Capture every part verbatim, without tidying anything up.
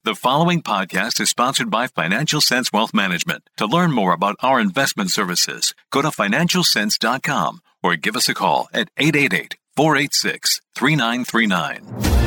The following podcast is sponsored by Financial Sense Wealth Management. To learn more about our investment services, go to financial sense dot com or give us a call at eight eight eight, four eight six, three nine three nine.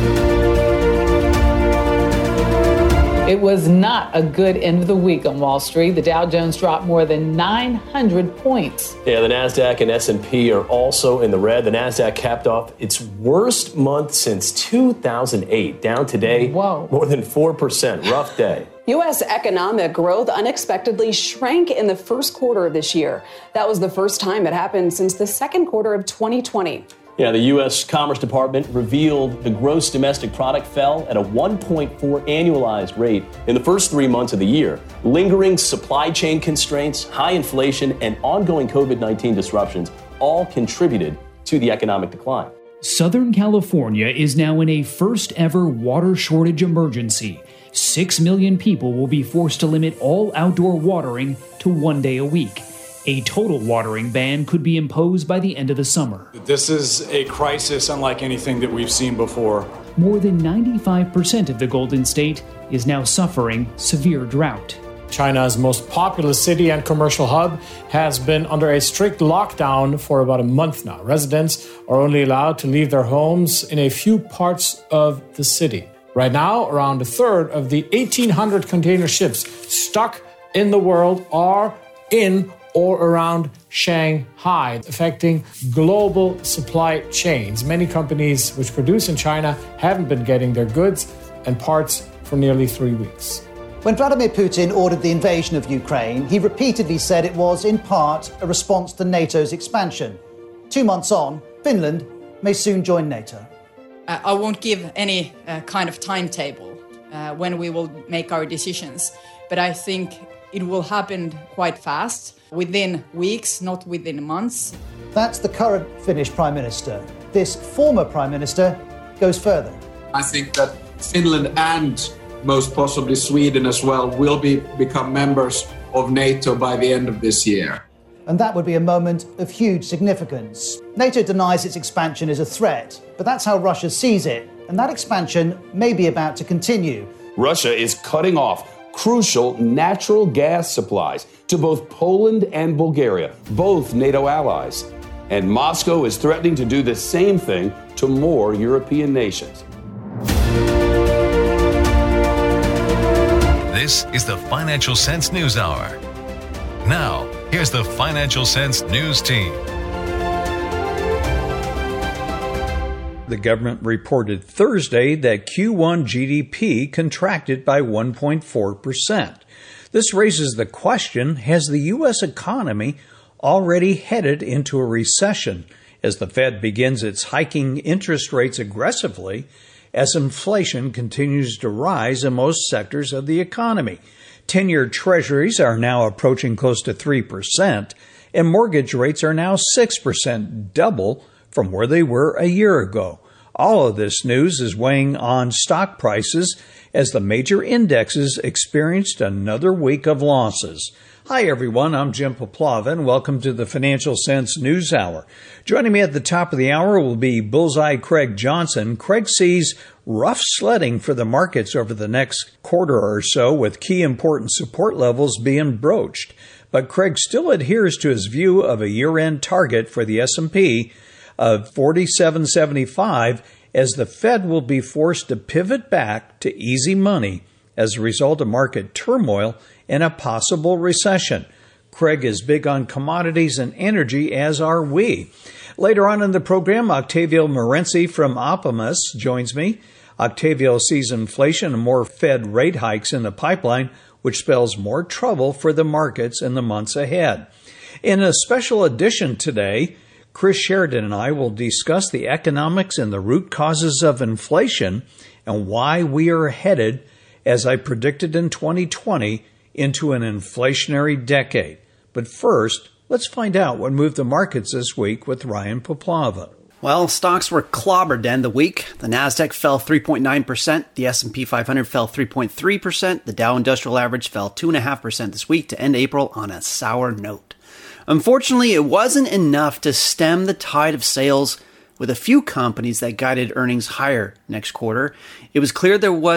It was not a good end of the week on Wall Street. The Dow Jones dropped more than nine hundred points. Yeah, the NASDAQ and S and P are also in the red. The NASDAQ capped off its worst month since two thousand eight, down today Whoa. more than four percent. Rough day. U S economic growth unexpectedly shrank in the first quarter of this year. That was the first time it happened since the second quarter of twenty twenty. Yeah, the U S Commerce Department revealed the gross domestic product fell at a one point four annualized rate in the first three months of the year. Lingering supply chain constraints, high inflation, and ongoing covid nineteen disruptions all contributed to the economic decline. Southern California is now in a first-ever water shortage emergency. Six million people will be forced to limit all outdoor watering to one day a week. A total watering ban could be imposed by the end of the summer. This is a crisis unlike anything that we've seen before. More than ninety-five percent of the Golden State is now suffering severe drought. China's most populous city and commercial hub has been under a strict lockdown for about a month now. Residents are only allowed to leave their homes in a few parts of the city. Right now, around a third of the eighteen hundred container ships stuck in the world are in or around Shanghai, affecting global supply chains. Many companies which produce in China haven't been getting their goods and parts for nearly three weeks. When Vladimir Putin ordered the invasion of Ukraine, he repeatedly said it was, in part, a response to NATO's expansion. Two months on, Finland may soon join NATO. Uh, I won't give any uh, kind of timetable uh, when we will make our decisions, but I think it will happen quite fast, within weeks, not within months. That's the current Finnish Prime Minister. This former Prime Minister goes further. I think that Finland and most possibly Sweden as well will be become members of NATO by the end of this year. And that would be a moment of huge significance. NATO denies its expansion is a threat, but that's how Russia sees it. And that expansion may be about to continue. Russia is cutting off crucial natural gas supplies to both Poland and Bulgaria, both NATO allies. And Moscow is threatening to do the same thing to more European nations. This is the Financial Sense News Hour. Now, here's the Financial Sense News Team. The government reported Thursday that Q one G D P contracted by one point four percent. This raises the question, has the U S economy already headed into a recession as the Fed begins its hiking interest rates aggressively as inflation continues to rise in most sectors of the economy? ten-year treasuries are now approaching close to three percent, and mortgage rates are now six percent, double from where they were a year ago. All of this news is weighing on stock prices as the major indexes experienced another week of losses. Hi, everyone. I'm Jim Poplava, and welcome to the Financial Sense News Hour. Joining me at the top of the hour will be Bullseye Craig Johnson. Craig sees rough sledding for the markets over the next quarter or so, with key important support levels being broached. But Craig still adheres to his view of a year-end target for the S and P of forty-seven seventy-five, as the Fed will be forced to pivot back to easy money as a result of market turmoil and a possible recession. Craig is big on commodities and energy, as are we. Later on in the program, Octavio Morency from Optimus joins me. Octavio sees inflation and more Fed rate hikes in the pipeline, which spells more trouble for the markets in the months ahead. In a special edition today, Chris Sheridan and I will discuss the economics and the root causes of inflation and why we are headed, as I predicted in twenty twenty, into an inflationary decade. But first, let's find out what moved the markets this week with Ryan Poplava. Well, stocks were clobbered to end the week. The Nasdaq fell three point nine percent, the S and P five hundred fell three point three percent, the Dow Industrial Average fell two point five percent this week to end April on a sour note. Unfortunately, it wasn't enough to stem the tide of sales, with a few companies that guided earnings higher next quarter. It was clear there was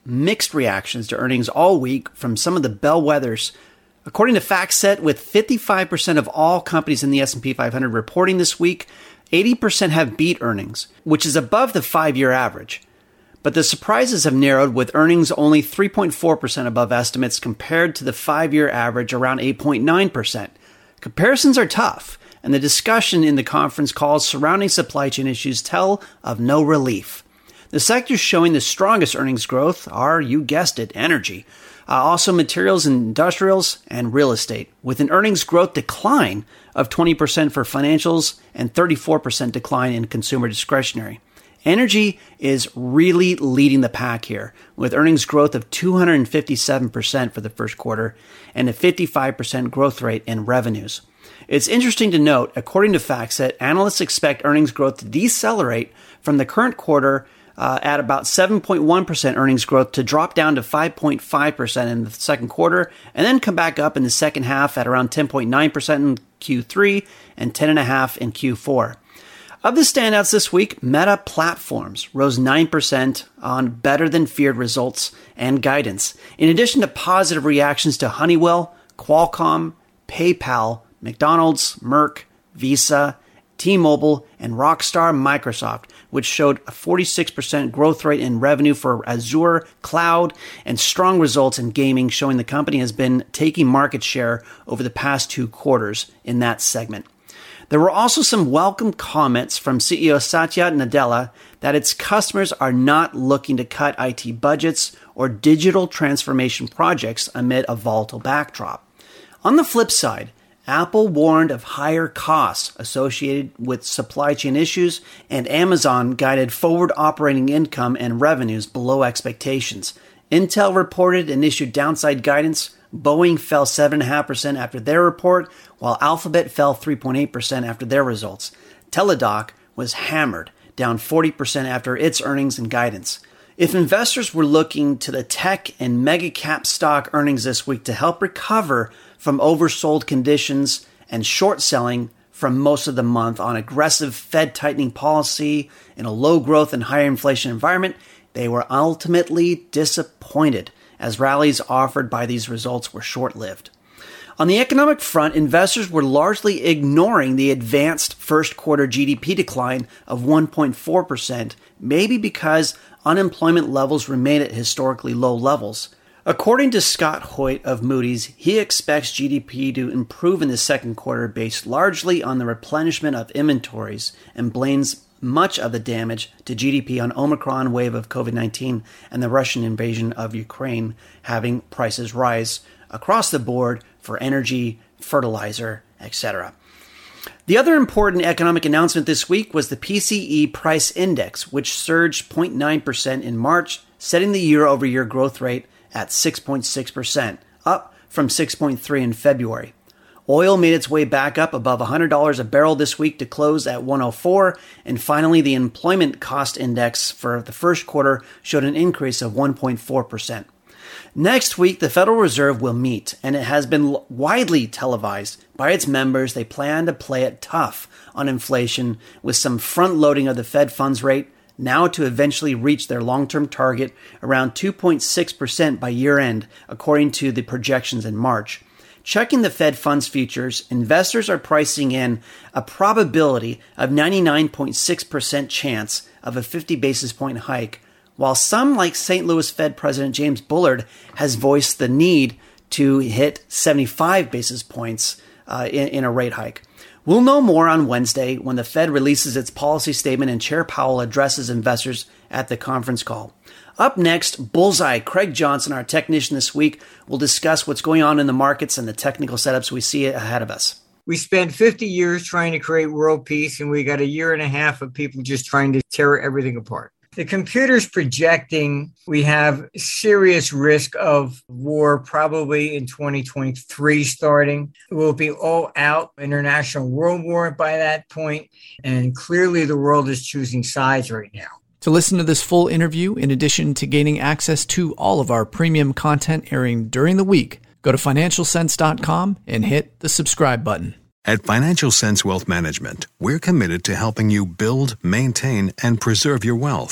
mixed reactions to earnings all week from some of the bellwethers. According to FactSet, with fifty-five percent of all companies in the S and P five hundred reporting this week, eighty percent have beat earnings, which is above the five-year average. But the surprises have narrowed, with earnings only three point four percent above estimates compared to the five-year average around eight point nine percent. Comparisons are tough, and the discussion in the conference calls surrounding supply chain issues tell of no relief. The sectors showing the strongest earnings growth are, you guessed it, energy, uh, also materials and industrials, and real estate, with an earnings growth decline of twenty percent for financials and thirty-four percent decline in consumer discretionary. Energy is really leading the pack here, with earnings growth of two hundred fifty-seven percent for the first quarter and a fifty-five percent growth rate in revenues. It's interesting to note, according to FactSet, analysts expect earnings growth to decelerate from the current quarter uh, at about seven point one percent earnings growth to drop down to five point five percent in the second quarter, and then come back up in the second half at around ten point nine percent in Q three and ten point five percent in Q four. Of the standouts this week, Meta Platforms rose nine percent on better-than-feared results and guidance, in addition to positive reactions to Honeywell, Qualcomm, PayPal, McDonald's, Merck, Visa, T-Mobile, and Rockstar Microsoft, which showed a forty-six percent growth rate in revenue for Azure Cloud and strong results in gaming, showing the company has been taking market share over the past two quarters in that segment. There were also some welcome comments from C E O Satya Nadella that its customers are not looking to cut I T budgets or digital transformation projects amid a volatile backdrop. On the flip side, Apple warned of higher costs associated with supply chain issues, and Amazon guided forward operating income and revenues below expectations. Intel reported and issued downside guidance. Boeing fell seven point five percent after their report, while Alphabet fell three point eight percent after their results. Teladoc was hammered, down forty percent after its earnings and guidance. If investors were looking to the tech and mega cap stock earnings this week to help recover from oversold conditions and short selling from most of the month on aggressive Fed tightening policy in a low growth and higher inflation environment, they were ultimately disappointed, as rallies offered by these results were short-lived. On the economic front, investors were largely ignoring the advanced first quarter G D P decline of one point four percent, maybe because unemployment levels remain at historically low levels. According to Scott Hoyt of Moody's, he expects G D P to improve in the second quarter based largely on the replenishment of inventories, and blames much of the damage to G D P on Omicron wave of COVID nineteen and the Russian invasion of Ukraine, having prices rise across the board for energy, fertilizer, et cetera. The other important economic announcement this week was the P C E price index, which surged zero point nine percent in March, setting the year-over-year growth rate at six point six percent, up from six point three percent in February. Oil made its way back up above one hundred dollars a barrel this week to close at one oh four, and finally the employment cost index for the first quarter showed an increase of one point four percent. Next week, the Federal Reserve will meet, and it has been widely televised by its members. They plan to play it tough on inflation with some front-loading of the Fed funds rate, now to eventually reach their long-term target around two point six percent by year-end, according to the projections in March. Checking the Fed funds futures, investors are pricing in a probability of ninety-nine point six percent chance of a fifty basis point hike, while some, like Saint Louis Fed President James Bullard, has voiced the need to hit seventy-five basis points uh, in, in a rate hike. We'll know more on Wednesday when the Fed releases its policy statement and Chair Powell addresses investors at the conference call. Up next, Bullseye, Craig Johnson, our technician this week, will discuss what's going on in the markets and the technical setups we see ahead of us. We spent fifty years trying to create world peace, and we got a year and a half of people just trying to tear everything apart. The computer's projecting we have serious risk of war probably in twenty twenty-three starting. It will be all out international world war by that point, and clearly the world is choosing sides right now. To listen to this full interview, in addition to gaining access to all of our premium content airing during the week, go to financial sense dot com and hit the subscribe button. At Financial Sense Wealth Management, we're committed to helping you build, maintain, and preserve your wealth.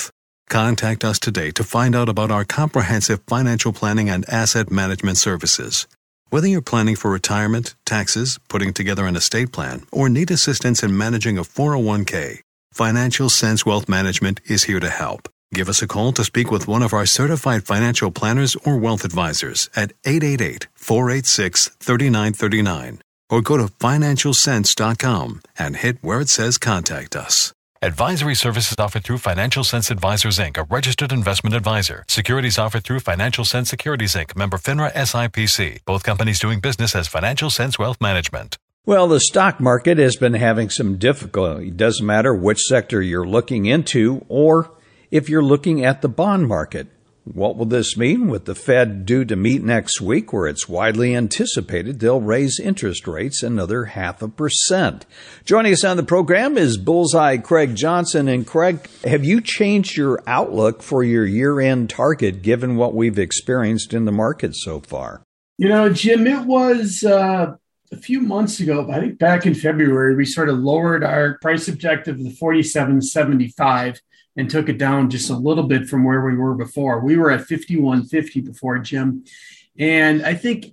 Contact us today to find out about our comprehensive financial planning and asset management services. Whether you're planning for retirement, taxes, putting together an estate plan, or need assistance in managing a four oh one k, Financial Sense Wealth Management is here to help. Give us a call to speak with one of our certified financial planners or wealth advisors at eight eight eight, four eight six, three nine three nine or go to financial sense dot com and hit where it says contact us. Advisory services offered through Financial Sense Advisors, Incorporated, a registered investment advisor. Securities offered through Financial Sense Securities, Incorporated, member FINRA S I P C. Both companies doing business as Financial Sense Wealth Management. Well, the stock market has been having some difficulty. It doesn't matter which sector you're looking into or if you're looking at the bond market. What will this mean with the Fed due to meet next week, where it's widely anticipated they'll raise interest rates another half a percent? Joining us on the program is Bullseye Craig Johnson. And Craig, have you changed your outlook for your year-end target given what we've experienced in the market so far? You know, Jim, it was uh, a few months ago, I think back in February, we sort of lowered our price objective to forty-seven seventy-five. And took it down just a little bit from where we were before. We were at fifty-one fifty before, Jim. And I think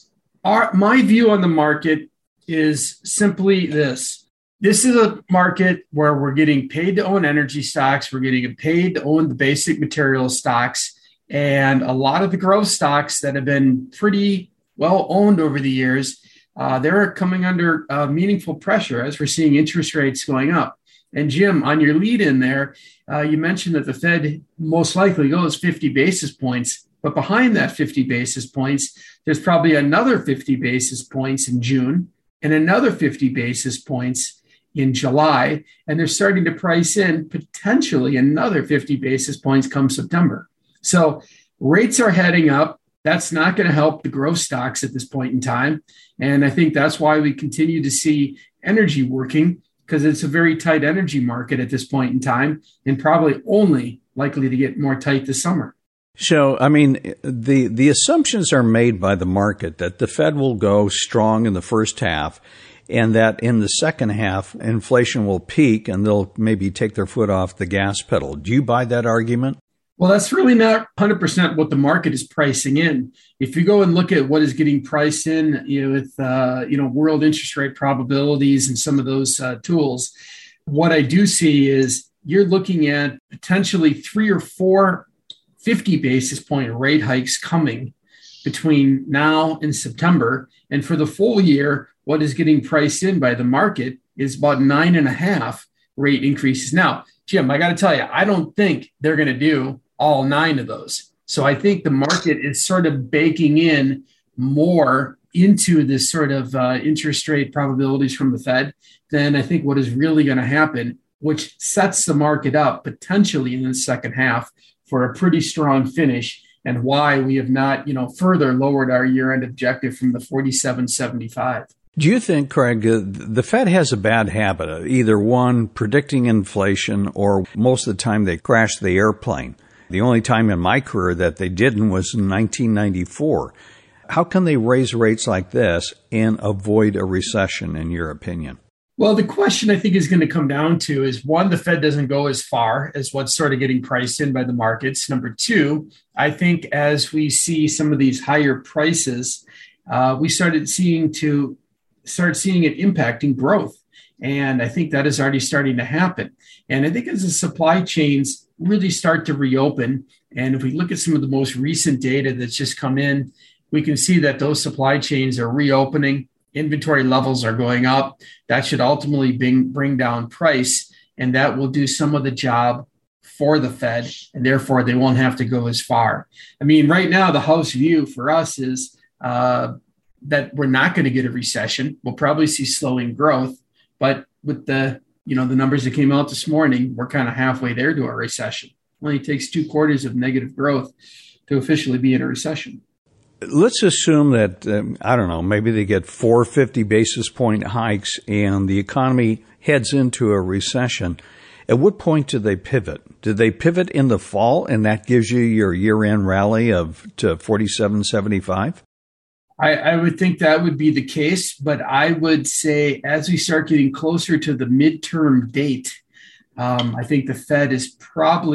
our my view on the market is simply this. This is a market where we're getting paid to own energy stocks. We're getting paid to own the basic material stocks. And a lot of the growth stocks that have been pretty well owned over the years, uh, they're coming under uh, meaningful pressure as we're seeing interest rates going up. And Jim, on your lead in there, uh, you mentioned that the Fed most likely goes fifty basis points, but behind that fifty basis points, there's probably another fifty basis points in June and another fifty basis points in July. And they're starting to price in potentially another fifty basis points come September. So rates are heading up. That's not going to help the growth stocks at this point in time. And I think that's why we continue to see energy working, because it's a very tight energy market at this point in time and probably only likely to get more tight this summer. So, I mean, the, the assumptions are made by the market that the Fed will go strong in the first half and that in the second half, inflation will peak and they'll maybe take their foot off the gas pedal. Do you buy that argument? Well, that's really not one hundred percent what the market is pricing in. If you go and look at what is getting priced in, you know, with uh, you know world interest rate probabilities and some of those uh, tools, what I do see is you're looking at potentially three or four fifty basis point rate hikes coming between now and September. And for the full year, what is getting priced in by the market is about nine and a half rate increases. Now, Jim, I got to tell you, I don't think they're going to do all nine of those. So I think the market is sort of baking in more into this sort of uh, interest rate probabilities from the Fed than I think what is really going to happen, which sets the market up potentially in the second half for a pretty strong finish, and why we have not, you know, further lowered our year-end objective from the forty-seven seventy-five. Do you think, Craig, uh, the Fed has a bad habit of either one, predicting inflation, or most of the time they crash the airplane? The only time in my career that they didn't was in nineteen ninety-four. How can they raise rates like this and avoid a recession, in your opinion? Well, the question I think is going to come down to is, one, the Fed doesn't go as far as what's sort of getting priced in by the markets. Number two, I think as we see some of these higher prices, uh, we started seeing to start seeing it impacting growth. And I think that is already starting to happen. And I think as the supply chains really start to reopen, and if we look at some of the most recent data that's just come in, we can see that those supply chains are reopening. Inventory levels are going up. That should ultimately bring, bring down price, and that will do some of the job for the Fed, and therefore they won't have to go as far. I mean, right now, the house view for us is uh, that we're not going to get a recession. We'll probably see slowing growth, but with the you know the numbers that came out this morning, we're kind of halfway there to a recession. It only takes two quarters of negative growth to officially be in a recession. Let's assume that, um, I don't know, maybe they get four fifty basis point hikes and the economy heads into a recession. At what point do they pivot? Do they pivot in the fall and that gives you your year-end rally of to forty-seven seventy-five? I, I would think that would be the case, but I would say as we start getting closer to the midterm date, um, I think the Fed is probably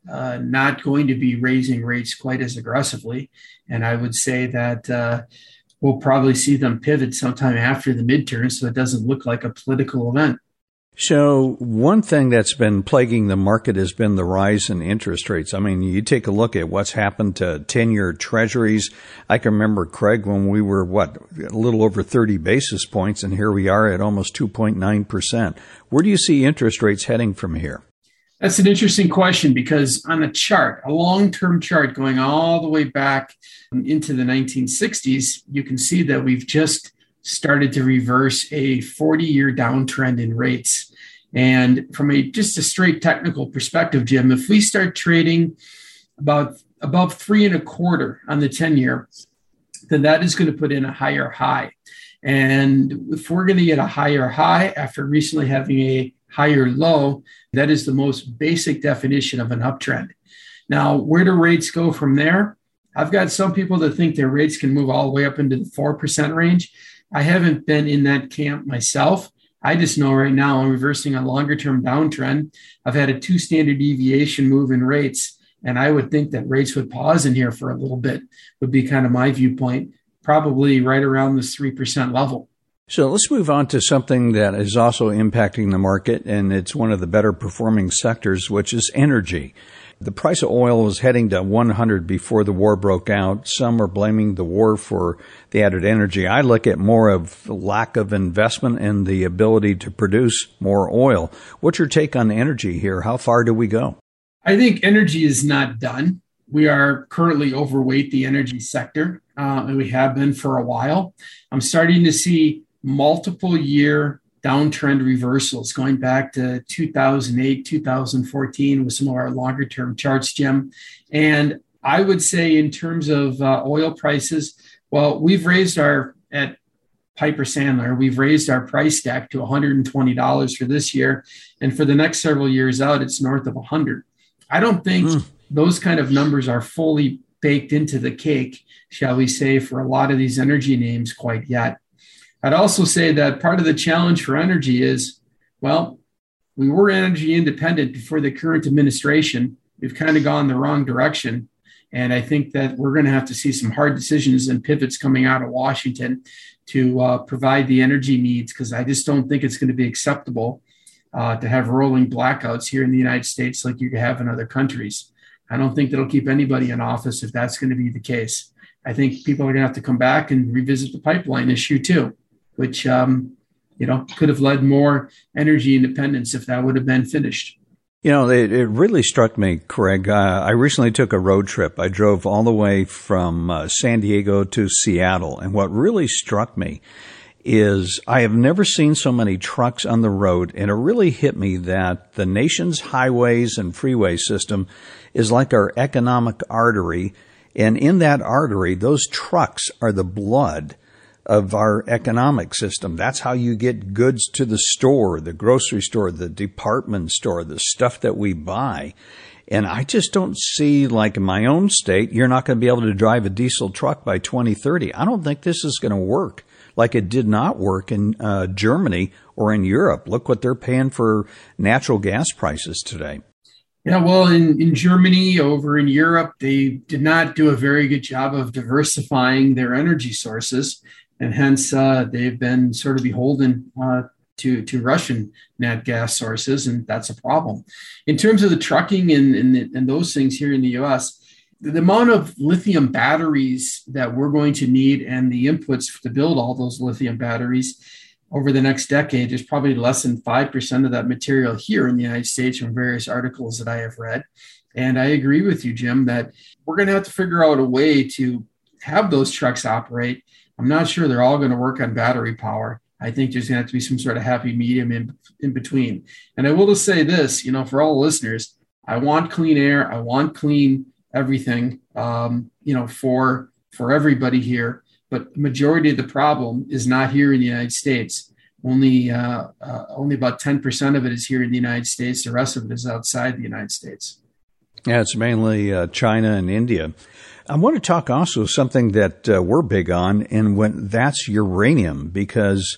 uh, not going to be raising rates quite as aggressively. And I would say that uh, we'll probably see them pivot sometime after the midterm, so it doesn't look like a political event. So one thing that's been plaguing the market has been the rise in interest rates. I mean, you take a look at what's happened to ten-year treasuries. I can remember, Craig, when we were, what, a little over thirty basis points, and here we are at almost two point nine percent. Where do you see interest rates heading from here? That's an interesting question, because on a chart, a long-term chart going all the way back into the nineteen sixties, you can see that we've just started to reverse a forty-year downtrend in rates. And from a just a straight technical perspective, Jim, if we start trading about above three and a quarter on the ten-year, then that is going to put in a higher high. And if we're going to get a higher high after recently having a higher low, that is the most basic definition of an uptrend. Now, where do rates go from there? I've got some people that think their rates can move all the way up into the four percent range. I haven't been in that camp myself. I just know right now I'm reversing a longer-term downtrend. I've had a two standard deviation move in rates, and I would think that rates would pause in here for a little bit, would be kind of my viewpoint, probably right around this three percent level. So let's move on to something that is also impacting the market, and it's one of the better performing sectors, which is energy. The price of oil was heading to one hundred before the war broke out. Some are blaming the war for the added energy. I look at more of lack of investment and the ability to produce more oil. What's your take on energy here? How far do we go? I think energy is not done. We are currently overweight the energy sector, uh, and we have been for a while. I'm starting to see multiple year downtrend reversals going back to two thousand eight, two thousand fourteen with some of our longer term charts, Jim. And I would say in terms of uh, oil prices, well, we've raised our, at Piper Sandler, we've raised our price stack to one hundred twenty dollars for this year. And for the next several years out, it's north of one hundred. I don't think mm. those kind of numbers are fully baked into the cake, shall we say, for a lot of these energy names quite yet. I'd also say that part of the challenge for energy is, well, we were energy independent before the current administration. We've kind of gone the wrong direction. And I think that we're going to have to see some hard decisions and pivots coming out of Washington to uh, provide the energy needs, because I just don't think it's going to be acceptable uh, to have rolling blackouts here in the United States like you have in other countries. I don't think that'll keep anybody in office if that's going to be the case. I think people are going to have to come back and revisit the pipeline issue too, which, um, you know, could have led more energy independence if that would have been finished. You know, it, it really struck me, Craig. Uh, I recently took a road trip. I drove all the way from uh, San Diego to Seattle. And what really struck me is I have never seen so many trucks on the road. And it really hit me that the nation's highways and freeway system is like our economic artery. And in that artery, those trucks are the blood of our economic system. That's how you get goods to the store, the grocery store, the department store, the stuff that we buy. And I just don't see, like in my own state, you're not going to be able to drive a diesel truck by twenty thirty. I don't think this is going to work like it did not work in uh, Germany or in Europe. Look what they're paying for natural gas prices today. Yeah, well, in, in Germany, over in Europe, they did not do a very good job of diversifying their energy sources. And hence, uh, they've been sort of beholden uh, to, to Russian nat gas sources, and that's a problem. In terms of the trucking and, and, and those things here in the U S, the amount of lithium batteries that we're going to need and the inputs to build all those lithium batteries over the next decade is probably less than five percent of that material here in the United States from various articles that I have read. And I agree with you, Jim, that we're going to have to figure out a way to have those trucks operate. I'm not sure they're all going to work on battery power. I think there's going to have to be some sort of happy medium in, in between. And I will just say this, you know, for all the listeners, I want clean air. I want clean everything, um, you know, for, for everybody here. But the majority of the problem is not here in the United States. Only, uh, uh, only about ten percent of it is here in the United States. The rest of it is outside the United States. Yeah, it's mainly uh, China and India. I want to talk also something that uh, we're big on, and when that's uranium, because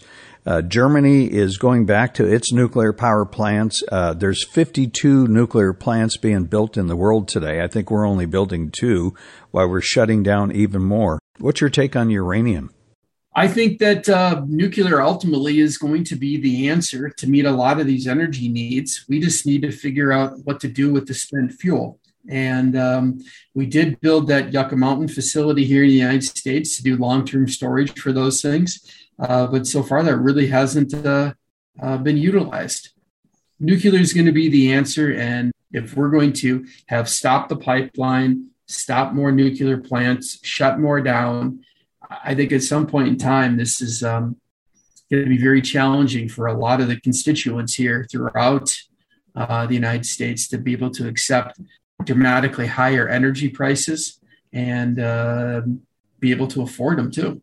Uh, Germany is going back to its nuclear power plants. Uh, there's fifty-two nuclear plants being built in the world today. I think we're only building two while we're shutting down even more. What's your take on uranium? I think that uh, nuclear ultimately is going to be the answer to meet a lot of these energy needs. We just need to figure out what to do with the spent fuel. And um, we did build that Yucca Mountain facility here in the United States to do long-term storage for those things. Uh, but so far, that really hasn't uh, uh, been utilized. Nuclear is going to be the answer. And if we're going to have stopped the pipeline, stop more nuclear plants, shut more down, I think at some point in time, this is um, going to be very challenging for a lot of the constituents here throughout uh, the United States to be able to accept dramatically higher energy prices and uh, be able to afford them too.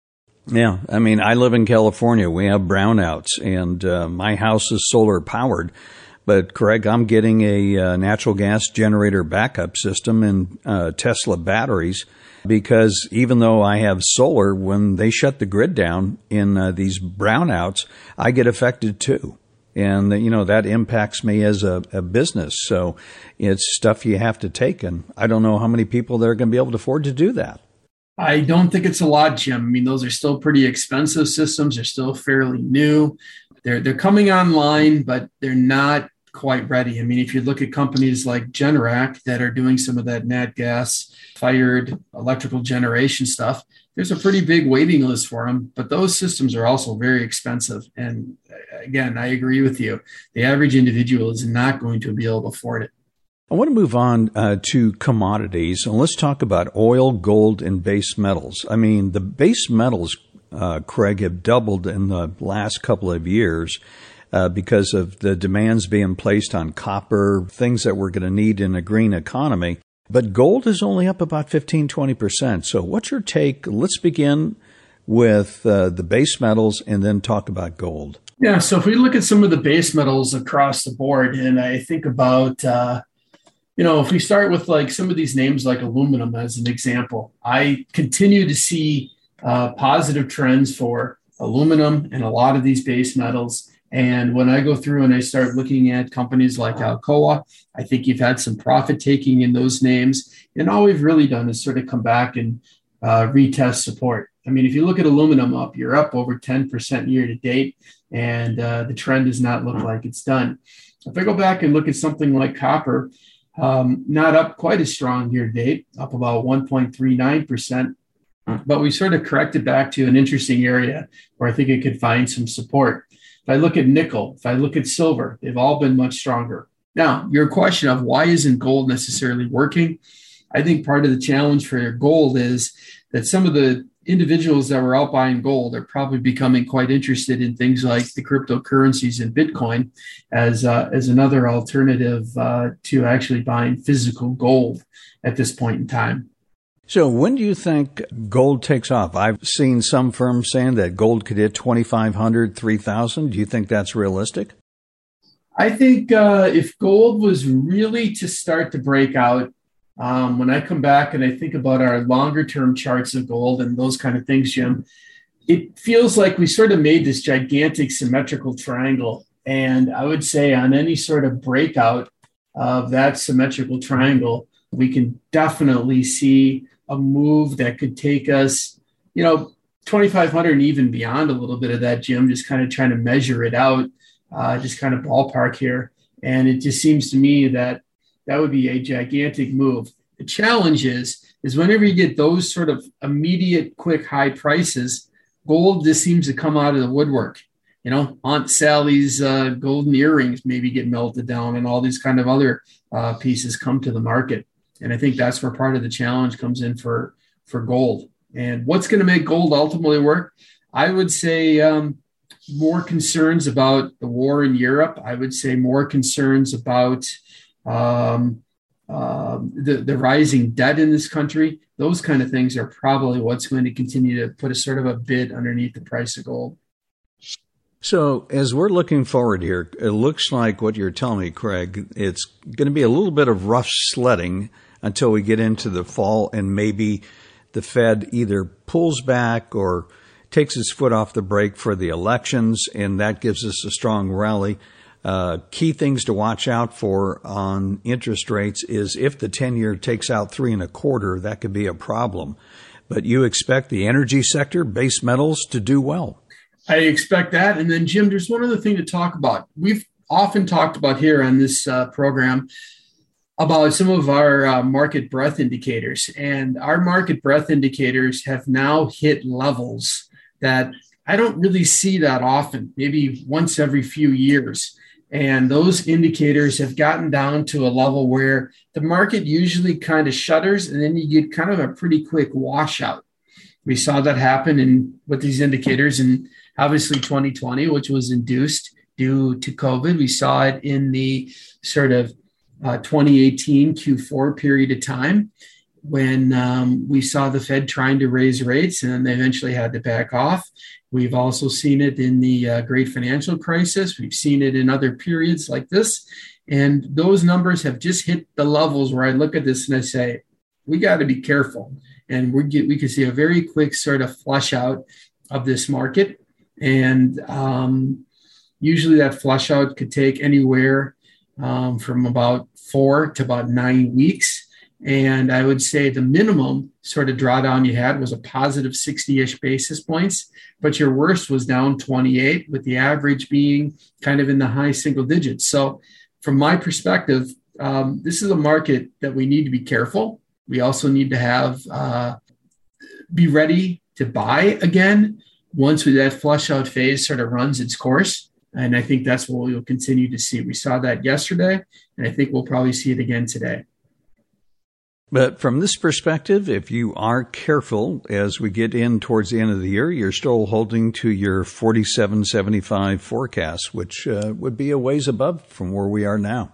Yeah, I mean, I live in California. We have brownouts, and uh, my house is solar powered. But, Craig, I'm getting a uh, natural gas generator backup system and uh, Tesla batteries because even though I have solar, when they shut the grid down in uh, these brownouts, I get affected too. And, you know, that impacts me as a, a business. So it's stuff you have to take. And I don't know how many people that are going to be able to afford to do that. I don't think it's a lot, Jim. I mean, those are still pretty expensive systems. They're still fairly new. They're they're coming online, but they're not quite ready. I mean, if you look at companies like Generac that are doing some of that nat gas fired electrical generation stuff, there's a pretty big waiting list for them. But those systems are also very expensive. And again, I agree with you. The average individual is not going to be able to afford it. I want to move on uh, to commodities, and let's talk about oil, gold, and base metals. I mean, the base metals, uh, Craig, have doubled in the last couple of years uh, because of the demands being placed on copper, things that we're going to need in a green economy. But gold is only up about fifteen, twenty percent. So what's your take? Let's begin with uh, the base metals and then talk about gold. Yeah, so if we look at some of the base metals across the board, and I think about uh, You know, if we start with like some of these names like aluminum as an example, I continue to see uh, positive trends for aluminum and a lot of these base metals. And when I go through and I start looking at companies like Alcoa, I think you've had some profit taking in those names. And all we've really done is sort of come back and uh, retest support. I mean, if you look at aluminum up, you're up over ten percent year to date, and uh, the trend does not look like it's done. If I go back and look at something like copper, Um, not up quite as strong year to date, up about one point three nine percent, but we sort of corrected back to an interesting area where I think it could find some support. If I look at nickel, if I look at silver, they've all been much stronger. Now, your question of why isn't gold necessarily working? I think part of the challenge for gold is that some of the individuals that were out buying gold are probably becoming quite interested in things like the cryptocurrencies and Bitcoin as uh, as another alternative uh, to actually buying physical gold at this point in time. So when do you think gold takes off? I've seen some firms saying that gold could hit twenty-five hundred, three thousand. Do you think that's realistic? I think uh, if gold was really to start to break out, Um, when I come back and I think about our longer term charts of gold and those kind of things, Jim, it feels like we sort of made this gigantic symmetrical triangle. And I would say on any sort of breakout of that symmetrical triangle, we can definitely see a move that could take us, you know, twenty-five hundred and even beyond a little bit of that, Jim, just kind of trying to measure it out, uh, just kind of ballpark here. And it just seems to me that that would be a gigantic move. The challenge is, is whenever you get those sort of immediate, quick, high prices, gold just seems to come out of the woodwork. You know, Aunt Sally's uh, golden earrings maybe get melted down and all these kind of other uh, pieces come to the market. And I think that's where part of the challenge comes in for, for gold. And what's going to make gold ultimately work? I would say um, more concerns about the war in Europe. I would say more concerns about Um, uh, the, the rising debt in this country. Those kind of things are probably what's going to continue to put a sort of a bid underneath the price of gold. So as we're looking forward here, it looks like what you're telling me, Craig, it's going to be a little bit of rough sledding until we get into the fall and maybe the Fed either pulls back or takes its foot off the brake for the elections, and that gives us a strong rally. Uh, key things to watch out for on interest rates is if the ten-year takes out three and a quarter, that could be a problem. But you expect the energy sector, base metals, to do well. I expect that. And then, Jim, there's one other thing to talk about. We've often talked about here on this uh, program about some of our uh, market breadth indicators. And our market breadth indicators have now hit levels that I don't really see that often, maybe once every few years. And those indicators have gotten down to a level where the market usually kind of shudders, and then you get kind of a pretty quick washout. We saw that happen in with these indicators in obviously twenty twenty, which was induced due to COVID. We saw it in the sort of uh, twenty eighteen Q four period of time when um, we saw the Fed trying to raise rates, and then they eventually had to back off. We've also seen it in the uh, great financial crisis. We've seen it in other periods like this. And those numbers have just hit the levels where I look at this and I say, we got to be careful. And we get, we can see a very quick sort of flush out of this market. And um, usually that flush out could take anywhere um, from about four to about nine weeks. And I would say the minimum sort of drawdown you had was a positive sixty-ish basis points, but your worst was down twenty-eight, with the average being kind of in the high single digits. So from my perspective, um, this is a market that we need to be careful. We also need to have uh, be ready to buy again once we, that flush out phase sort of runs its course. And I think that's what we'll continue to see. We saw that yesterday, and I think we'll probably see it again today. But from this perspective, if you are careful as we get in towards the end of the year, you're still holding to your forty-seven seventy-five forecast, which uh, would be a ways above from where we are now.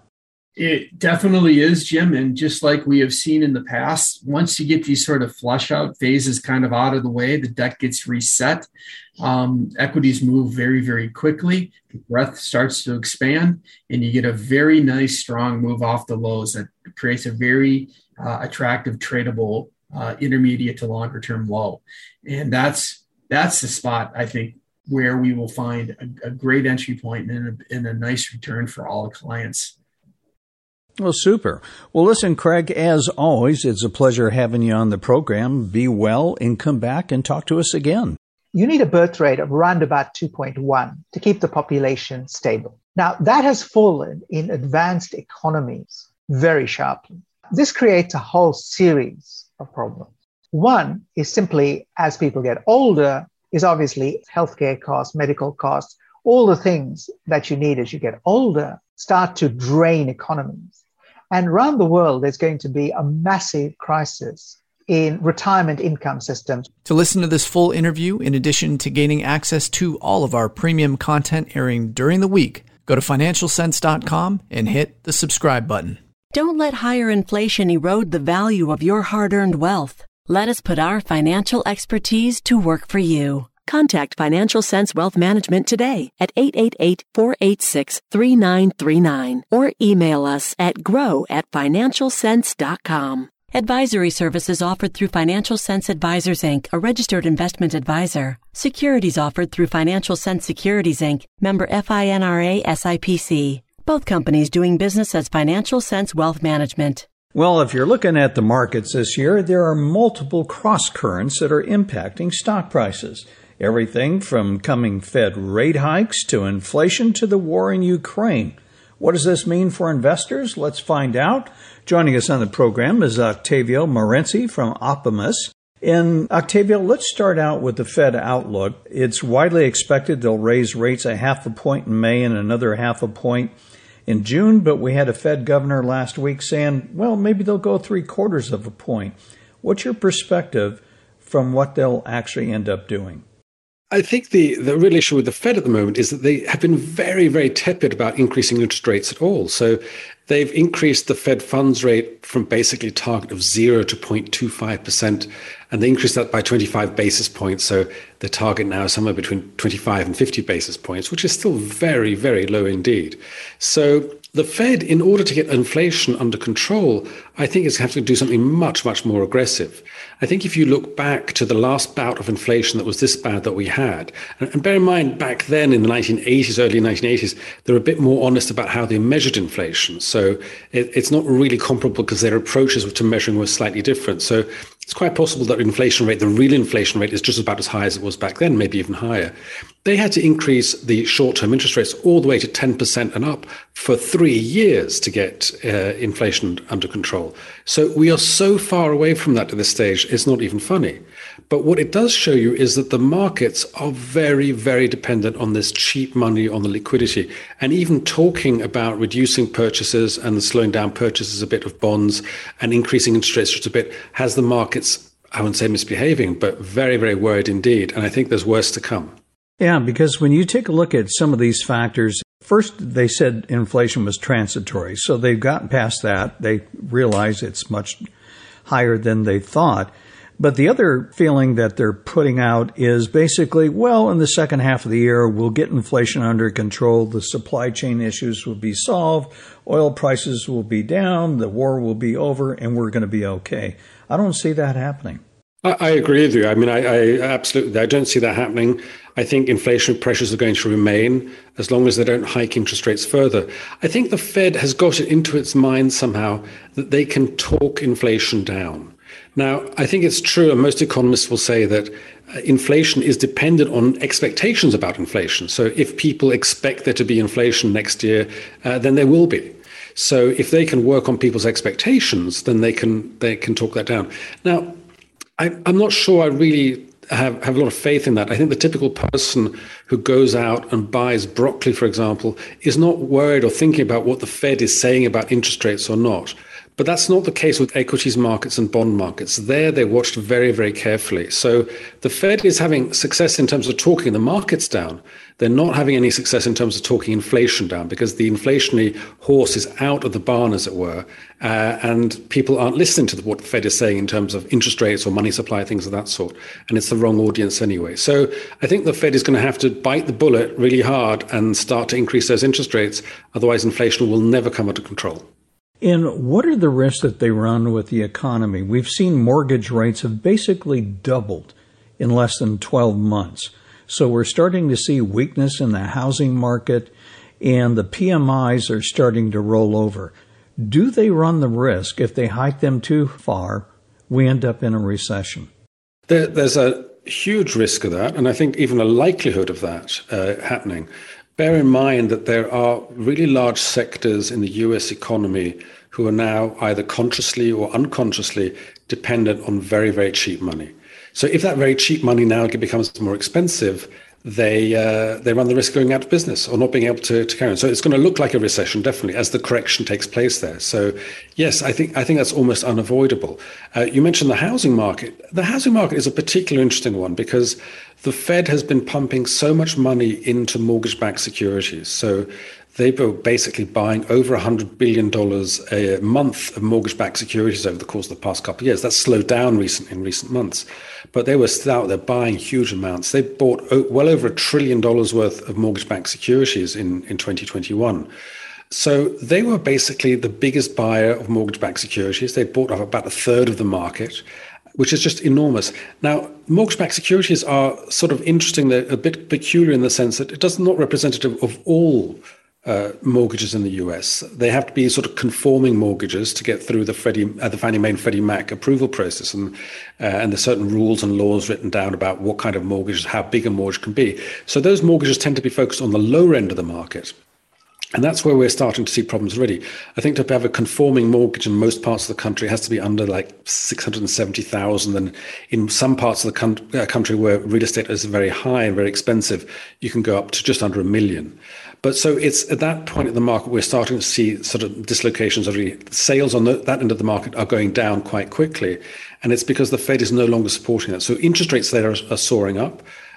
It definitely is, Jim. And just like we have seen in the past, once you get these sort of flush out phases kind of out of the way, the deck gets reset. Um, equities move very, very quickly. The breadth starts to expand, and you get a very nice, strong move off the lows that creates a very uh, attractive, tradable, uh, intermediate to longer term low. And that's that's the spot, I think, where we will find a, a great entry point and a, and a nice return for all clients. Well, super. Well, listen, Craig, as always, it's a pleasure having you on the program. Be well and come back and talk to us again. You need a birth rate of around about two point one to keep the population stable. Now, that has fallen in advanced economies very sharply. This creates a whole series of problems. One is simply, as people get older, is obviously healthcare costs, medical costs, all the things that you need as you get older start to drain economies. And around the world, there's going to be a massive crisis in retirement income systems. To listen to this full interview, in addition to gaining access to all of our premium content airing during the week, go to financial sense dot com and hit the subscribe button. Don't let higher inflation erode the value of your hard-earned wealth. Let us put our financial expertise to work for you. Contact Financial Sense Wealth Management today at eight eight eight, four eight six, three nine three nine or email us at grow at financial sense dot com. Advisory services offered through Financial Sense Advisors, Incorporated, a registered investment advisor. Securities offered through Financial Sense Securities, Incorporated, member FINRA S I P C. Both companies doing business as Financial Sense Wealth Management. Well, if you're looking at the markets this year, there are multiple cross currents that are impacting stock prices. Everything from coming Fed rate hikes to inflation to the war in Ukraine. What does this mean for investors? Let's find out. Joining us on the program is Octavio Morency from Optimus. And Octavio, let's start out with the Fed outlook. It's widely expected they'll raise rates a half a point in May and another half a point in June, but we had a Fed governor last week saying, well, maybe they'll go three quarters of a point. What's your perspective from what they'll actually end up doing? I think the, the real issue with the Fed at the moment is that they have been very, very tepid about increasing interest rates at all. So they've increased the Fed funds rate from basically a target of zero to zero point two five percent. and they increased that by twenty-five basis points. So the target now is somewhere between twenty-five and fifty basis points, which is still very, very low indeed. So the Fed, in order to get inflation under control, I think is going to have to do something much, much more aggressive. I think if you look back to the last bout of inflation that was this bad that we had, and, and bear in mind back then in the nineteen eighties, early nineteen eighties, they were a bit more honest about how they measured inflation. So it, it's not really comparable because their approaches to measuring were slightly different. So it's quite possible that inflation rate, the real inflation rate, is just about as high as it was back then, maybe even higher. They had to increase the short-term interest rates all the way to ten percent and up for three years to get uh, inflation under control. So we are so far away from that at this stage, it's not even funny. But what it does show you is that the markets are very, very dependent on this cheap money, on the liquidity. And even talking about reducing purchases and slowing down purchases a bit of bonds and increasing interest rates just a bit has the markets, I wouldn't say misbehaving, but very, very worried indeed. And I think there's worse to come. Yeah, because when you take a look at some of these factors, first they said inflation was transitory. So they've gotten past that. They realize it's much higher than they thought. But the other feeling that they're putting out is basically, well, in the second half of the year, we'll get inflation under control. The supply chain issues will be solved. Oil prices will be down. The war will be over, and we're going to be okay. I don't see that happening. I, I agree with you. I mean, I, I absolutely, I don't see that happening. I think inflation pressures are going to remain as long as they don't hike interest rates further. I think the Fed has got it into its mind somehow that they can talk inflation down. Now, I think it's true, and most economists will say that uh, inflation is dependent on expectations about inflation. So if people expect there to be inflation next year, uh, then there will be. So if they can work on people's expectations, then they can they can talk that down. Now, I, I'm not sure I really have, have a lot of faith in that. I think the typical person who goes out and buys broccoli, for example, is not worried or thinking about what the Fed is saying about interest rates or not. But that's not the case with equities markets and bond markets. There, they're watched very, very carefully. So the Fed is having success in terms of talking the markets down. They're not having any success in terms of talking inflation down because the inflationary horse is out of the barn, as it were, uh, and people aren't listening to what the Fed is saying in terms of interest rates or money supply, things of that sort. And it's the wrong audience anyway. So I think the Fed is going to have to bite the bullet really hard and start to increase those interest rates. Otherwise, inflation will never come under control. And what are the risks that they run with the economy? We've seen mortgage rates have basically doubled in less than twelve months. So we're starting to see weakness in the housing market, and the P M Is are starting to roll over. Do they run the risk, if they hike them too far, we end up in a recession? There, there's a huge risk of that, and I think even a likelihood of that uh, happening. Bear in mind that there are really large sectors in the U S economy who are now either consciously or unconsciously dependent on very, very cheap money. So if that very cheap money now becomes more expensive, they uh, they run the risk of going out of business or not being able to, to carry on. So it's going to look like a recession, definitely, as the correction takes place there. So yes, I think I think that's almost unavoidable. Uh, you mentioned the housing market. The housing market is a particularly interesting one because the Fed has been pumping so much money into mortgage-backed securities. So they were basically buying over one hundred billion dollars a month of mortgage-backed securities over the course of the past couple of years. That's slowed down recent, in recent months. But they were still out there buying huge amounts. They bought well over a trillion dollars worth of mortgage-backed securities in, in twenty twenty-one. So they were basically the biggest buyer of mortgage-backed securities. They bought up about a third of the market, which is just enormous. Now, mortgage-backed securities are sort of interesting. They're a bit peculiar in the sense that it does not representative of all Uh, mortgages in the U S. They have to be sort of conforming mortgages to get through the Freddie, uh, the Fannie Mae and Freddie Mac approval process, and uh, and there's certain rules and laws written down about what kind of mortgages, how big a mortgage can be. So those mortgages tend to be focused on the lower end of the market, and that's where we're starting to see problems already. I think to have a conforming mortgage in most parts of the country has to be under like six hundred seventy thousand, and in some parts of the con- uh, country where real estate is very high and very expensive, you can go up to just under a million. But so it's at that point in the market we're starting to see sort of dislocations already. Sales on the, that end of the market are going down quite quickly, and it's because the Fed is no longer supporting that. So interest rates there are, are soaring up.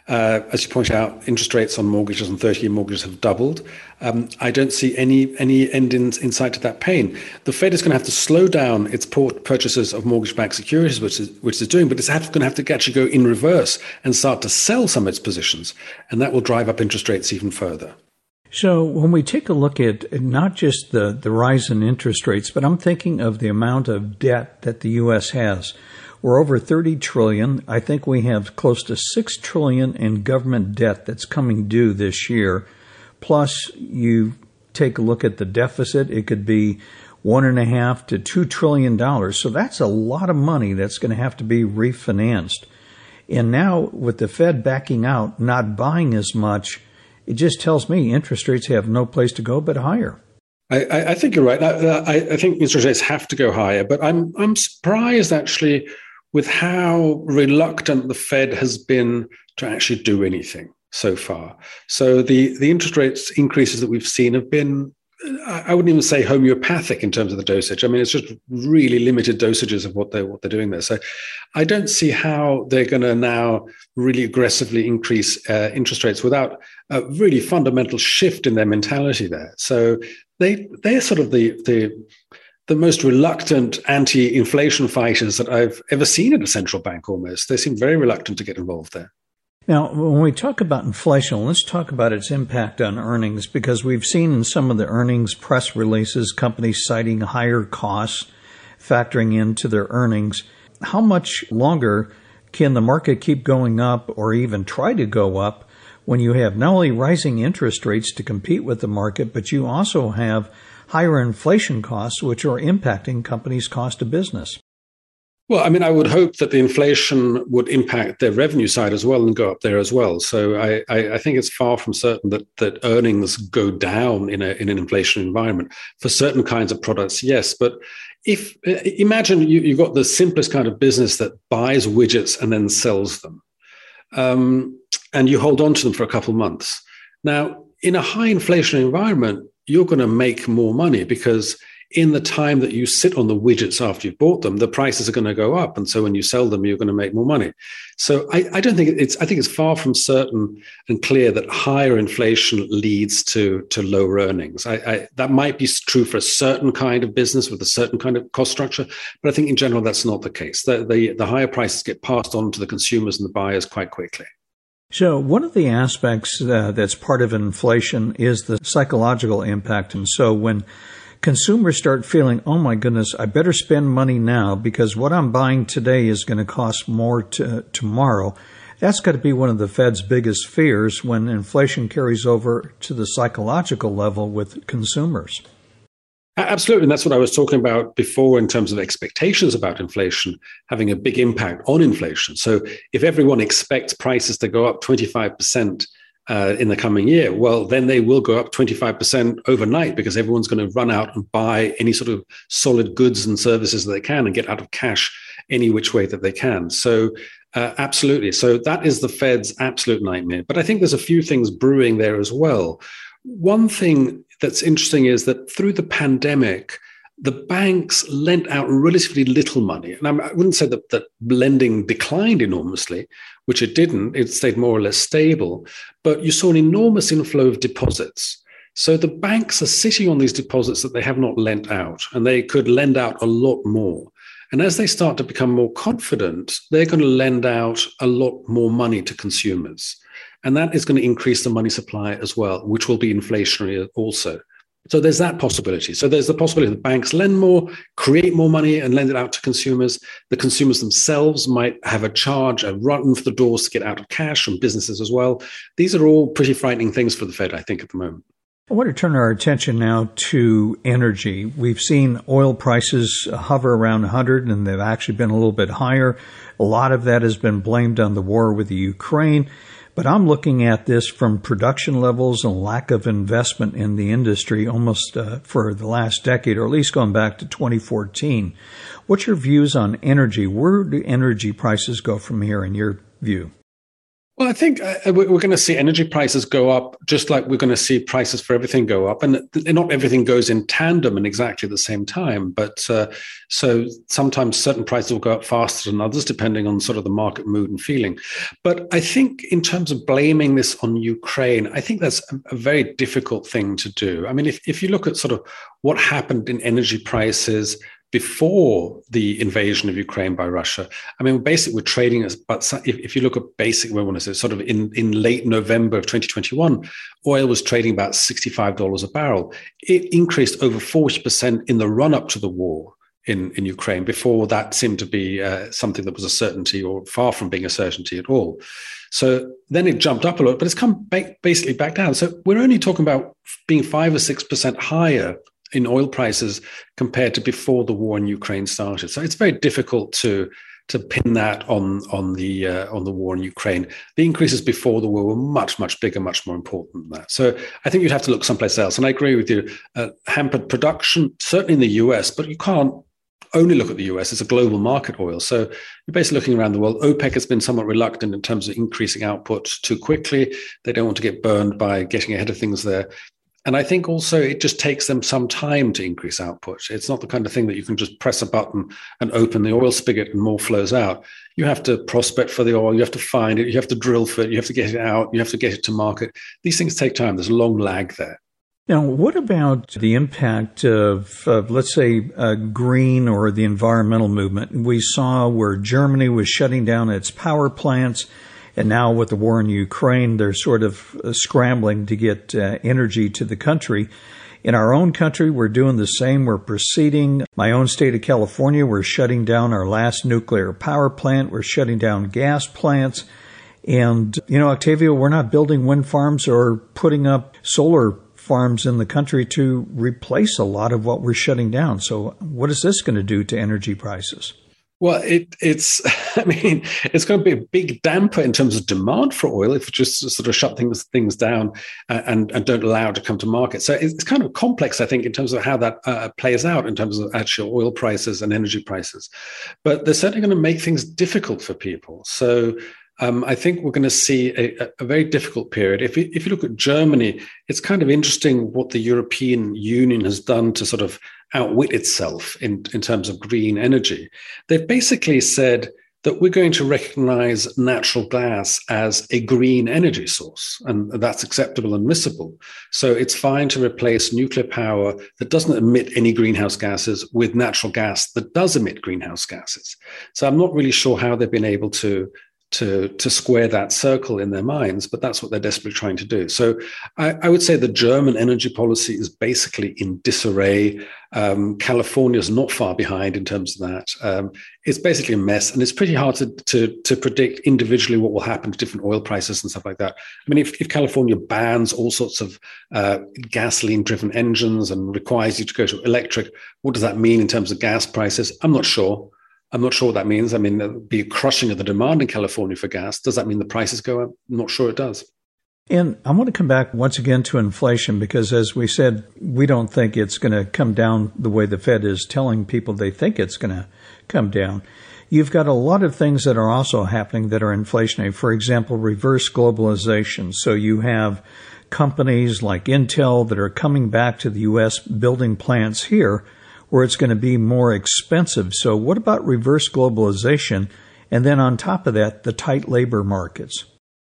Uh, as you point out, interest rates on mortgages and thirty-year mortgages have doubled. Um, I don't see any any end in, in sight to that pain. The Fed is going to have to slow down its purchases of mortgage-backed securities, which is which it's doing, but it's going to have to actually go in reverse and start to sell some of its positions, and that will drive up interest rates even further. So when we take a look at not just the, the rise in interest rates, but I'm thinking of the amount of debt that the U S has. We're over thirty trillion dollars. I think we have close to six trillion dollars in government debt that's coming due this year. Plus, you take a look at the deficit, it could be one and a half to two trillion dollars. So that's a lot of money that's going to have to be refinanced. And now with the Fed backing out, not buying as much, it just tells me interest rates have no place to go but higher. I, I think you're right. I, I think interest rates have to go higher, but I'm I'm surprised actually with how reluctant the Fed has been to actually do anything so far. So the, the interest rates increases that we've seen have been, I wouldn't even say homeopathic in terms of the dosage. I mean, it's just really limited dosages of what they're, what they're doing there. So I don't see how they're going to now really aggressively increase uh, interest rates without a really fundamental shift in their mentality there. So they, they're sort of the, the, the most reluctant anti-inflation fighters that I've ever seen at a central bank almost. They seem very reluctant to get involved there. Now, when we talk about inflation, let's talk about its impact on earnings, because we've seen in some of the earnings press releases companies citing higher costs factoring into their earnings. How much longer can the market keep going up or even try to go up when you have not only rising interest rates to compete with the market, but you also have higher inflation costs, which are impacting companies' cost of business? Well, I mean, I would hope that the inflation would impact their revenue side as well and go up there as well. So I, I, I think it's far from certain that, that earnings go down in a in an inflation environment. For certain kinds of products, yes. But if imagine you, you've got the simplest kind of business that buys widgets and then sells them, um, and you hold on to them for a couple of months. Now, in a high inflation environment, you're going to make more money because in the time that you sit on the widgets after you've bought them, the prices are going to go up. And so when you sell them, you're going to make more money. So I, I don't think it's, I think it's far from certain and clear that higher inflation leads to, to lower earnings. I, I, that might be true for a certain kind of business with a certain kind of cost structure. But I think in general, that's not the case. The, the, the higher prices get passed on to the consumers and the buyers quite quickly. So one of the aspects uh, that's part of inflation is the psychological impact. And so when consumers start feeling, oh my goodness, I better spend money now because what I'm buying today is going to cost more to, tomorrow, that's got to be one of the Fed's biggest fears when inflation carries over to the psychological level with consumers. Absolutely. And that's what I was talking about before in terms of expectations about inflation having a big impact on inflation. So if everyone expects prices to go up twenty-five percent uh, in the coming year, well, then they will go up twenty-five percent overnight because everyone's going to run out and buy any sort of solid goods and services that they can and get out of cash any which way that they can. So uh, absolutely. So that is the Fed's absolute nightmare. But I think there's a few things brewing there as well. One thing that's interesting is that through the pandemic, the banks lent out relatively little money. And I wouldn't say that, that lending declined enormously, which it didn't. It stayed more or less stable. But you saw an enormous inflow of deposits. So the banks are sitting on these deposits that they have not lent out, and they could lend out a lot more. And as they start to become more confident, they're going to lend out a lot more money to consumers. And that is going to increase the money supply as well, which will be inflationary also. So there's that possibility. So there's the possibility that banks lend more, create more money and lend it out to consumers. The consumers themselves might have a charge, a run for the doors to get out of cash, and businesses as well. These are all pretty frightening things for the Fed, I think, at the moment. I want to turn our attention now to energy. We've seen oil prices hover around one hundred, and they've actually been a little bit higher. A lot of that has been blamed on the war with the Ukraine. But I'm looking at this from production levels and lack of investment in the industry almost uh, for the last decade, or at least going back to twenty fourteen. What's your views on energy? Where do energy prices go from here in your view? Well, I think uh, we're going to see energy prices go up, just like we're going to see prices for everything go up. And not everything goes in tandem in exactly the same time. But uh, so sometimes certain prices will go up faster than others, depending on sort of the market mood and feeling. But I think in terms of blaming this on Ukraine, I think that's a, a very difficult thing to do. I mean, if, if you look at sort of what happened in energy prices before the invasion of Ukraine by Russia, I mean, basically we're trading as, but if, if you look at basic, we want to say sort of in, in late November of twenty twenty-one, oil was trading about sixty-five dollars a barrel. It increased over forty percent in the run up to the war in, in Ukraine. Before that seemed to be uh, something that was a certainty or far from being a certainty at all. So then it jumped up a lot, but it's come back, basically back down. So we're only talking about being five or six percent higher in oil prices compared to before the war in Ukraine started. So it's very difficult to to pin that on on the uh, on the war in Ukraine. The increases before the war were much, much bigger, much more important than that. So I think you'd have to look someplace else. And I agree with you, uh, hampered production, certainly in the U S, but you can't only look at the U S. It's a global market oil. So you're basically looking around the world. OPEC has been somewhat reluctant in terms of increasing output too quickly. They don't want to get burned by getting ahead of things there. And I think also it just takes them some time to increase output. It's not the kind of thing that you can just press a button and open the oil spigot and more flows out. You have to prospect for the oil. You have to find it. You have to drill for it. You have to get it out. You have to get it to market. These things take time. There's a long lag there. Now, what about the impact of, of let's say, uh, green or the environmental movement? We saw where Germany was shutting down its power plants. And now with the war in Ukraine, they're sort of uh, scrambling to get uh, energy to the country. In our own country, we're doing the same. We're proceeding. My own state of California, we're shutting down our last nuclear power plant. We're shutting down gas plants. And, you know, Octavio, we're not building wind farms or putting up solar farms in the country to replace a lot of what we're shutting down. So what is this going to do to energy prices? Well, it, it's, I mean, it's going to be a big damper in terms of demand for oil if you just sort of shut things things down and, and don't allow it to come to market. So it's kind of complex, I think, in terms of how that uh, plays out in terms of actual oil prices and energy prices. But they're certainly going to make things difficult for people. So Um, I think we're going to see a, a very difficult period. If you, if you look at Germany, it's kind of interesting what the European Union has done to sort of outwit itself in, in terms of green energy. They've basically said that we're going to recognize natural gas as a green energy source, and that's acceptable and admissible. So it's fine to replace nuclear power that doesn't emit any greenhouse gases with natural gas that does emit greenhouse gases. So I'm not really sure how they've been able to to to square that circle in their minds, but that's what they're desperately trying to do. So I, I would say the German energy policy is basically in disarray. Um, California is not far behind in terms of that. Um, it's basically a mess, and it's pretty hard to, to to predict individually what will happen to different oil prices and stuff like that. I mean, if, if California bans all sorts of uh, gasoline-driven engines and requires you to go to electric, what does that mean in terms of gas prices? I'm not sure. I'm not sure what that means. I mean, there'll be a crushing of the demand in California for gas. Does that mean the prices go up? I'm not sure it does. And I want to come back once again to inflation, because as we said, we don't think it's going to come down the way the Fed is telling people they think it's going to come down. You've got a lot of things that are also happening that are inflationary. For example, reverse globalization. So you have companies like Intel that are coming back to the U S, building plants here, where it's going to be more expensive. So what about reverse globalization? And then on top of that, the tight labor markets.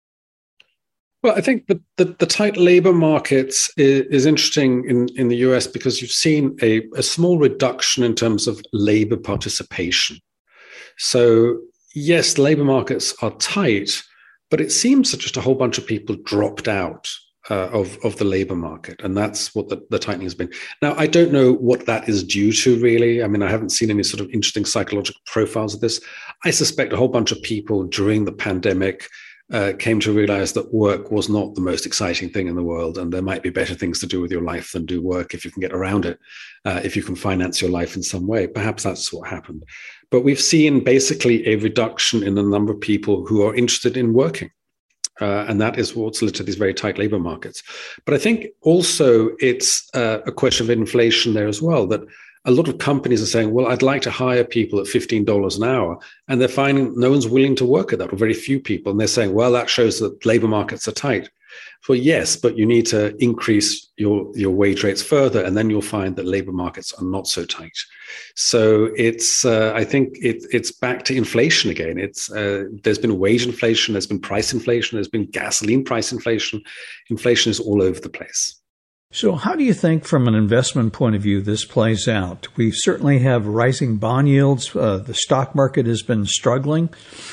Well, I think the, the, the tight labor markets is, is interesting in, in the U S because you've seen a, a small reduction in terms of labor participation. So yes, labor markets are tight, but it seems that just a whole bunch of people dropped out Uh, of, of the labor market. And that's what the, the tightening has been. Now, I don't know what that is due to, really. I mean, I haven't seen any sort of interesting psychological profiles of this. I suspect a whole bunch of people during the pandemic uh, came to realize that work was not the most exciting thing in the world, and there might be better things to do with your life than do work if you can get around it, uh, if you can finance your life in some way. Perhaps that's what happened. But we've seen basically a reduction in the number of people who are interested in working. Uh, and that is what's led to these very tight labor markets. But I think also it's uh, a question of inflation there as well, that a lot of companies are saying, well, I'd like to hire people at fifteen dollars an hour. And they're finding no one's willing to work at that, or very few people. And they're saying, well, that shows that labor markets are tight. Well, yes, but you need to increase your, your wage rates further, and then you'll find that labor markets are not so tight. So it's, uh, I think it, it's back to inflation again. It's uh, there's been wage inflation, there's been price inflation, there's been gasoline price inflation. Inflation is all over the place. So how do you think, from an investment point of view, this plays out? We certainly have rising bond yields. Uh, the stock market has been struggling.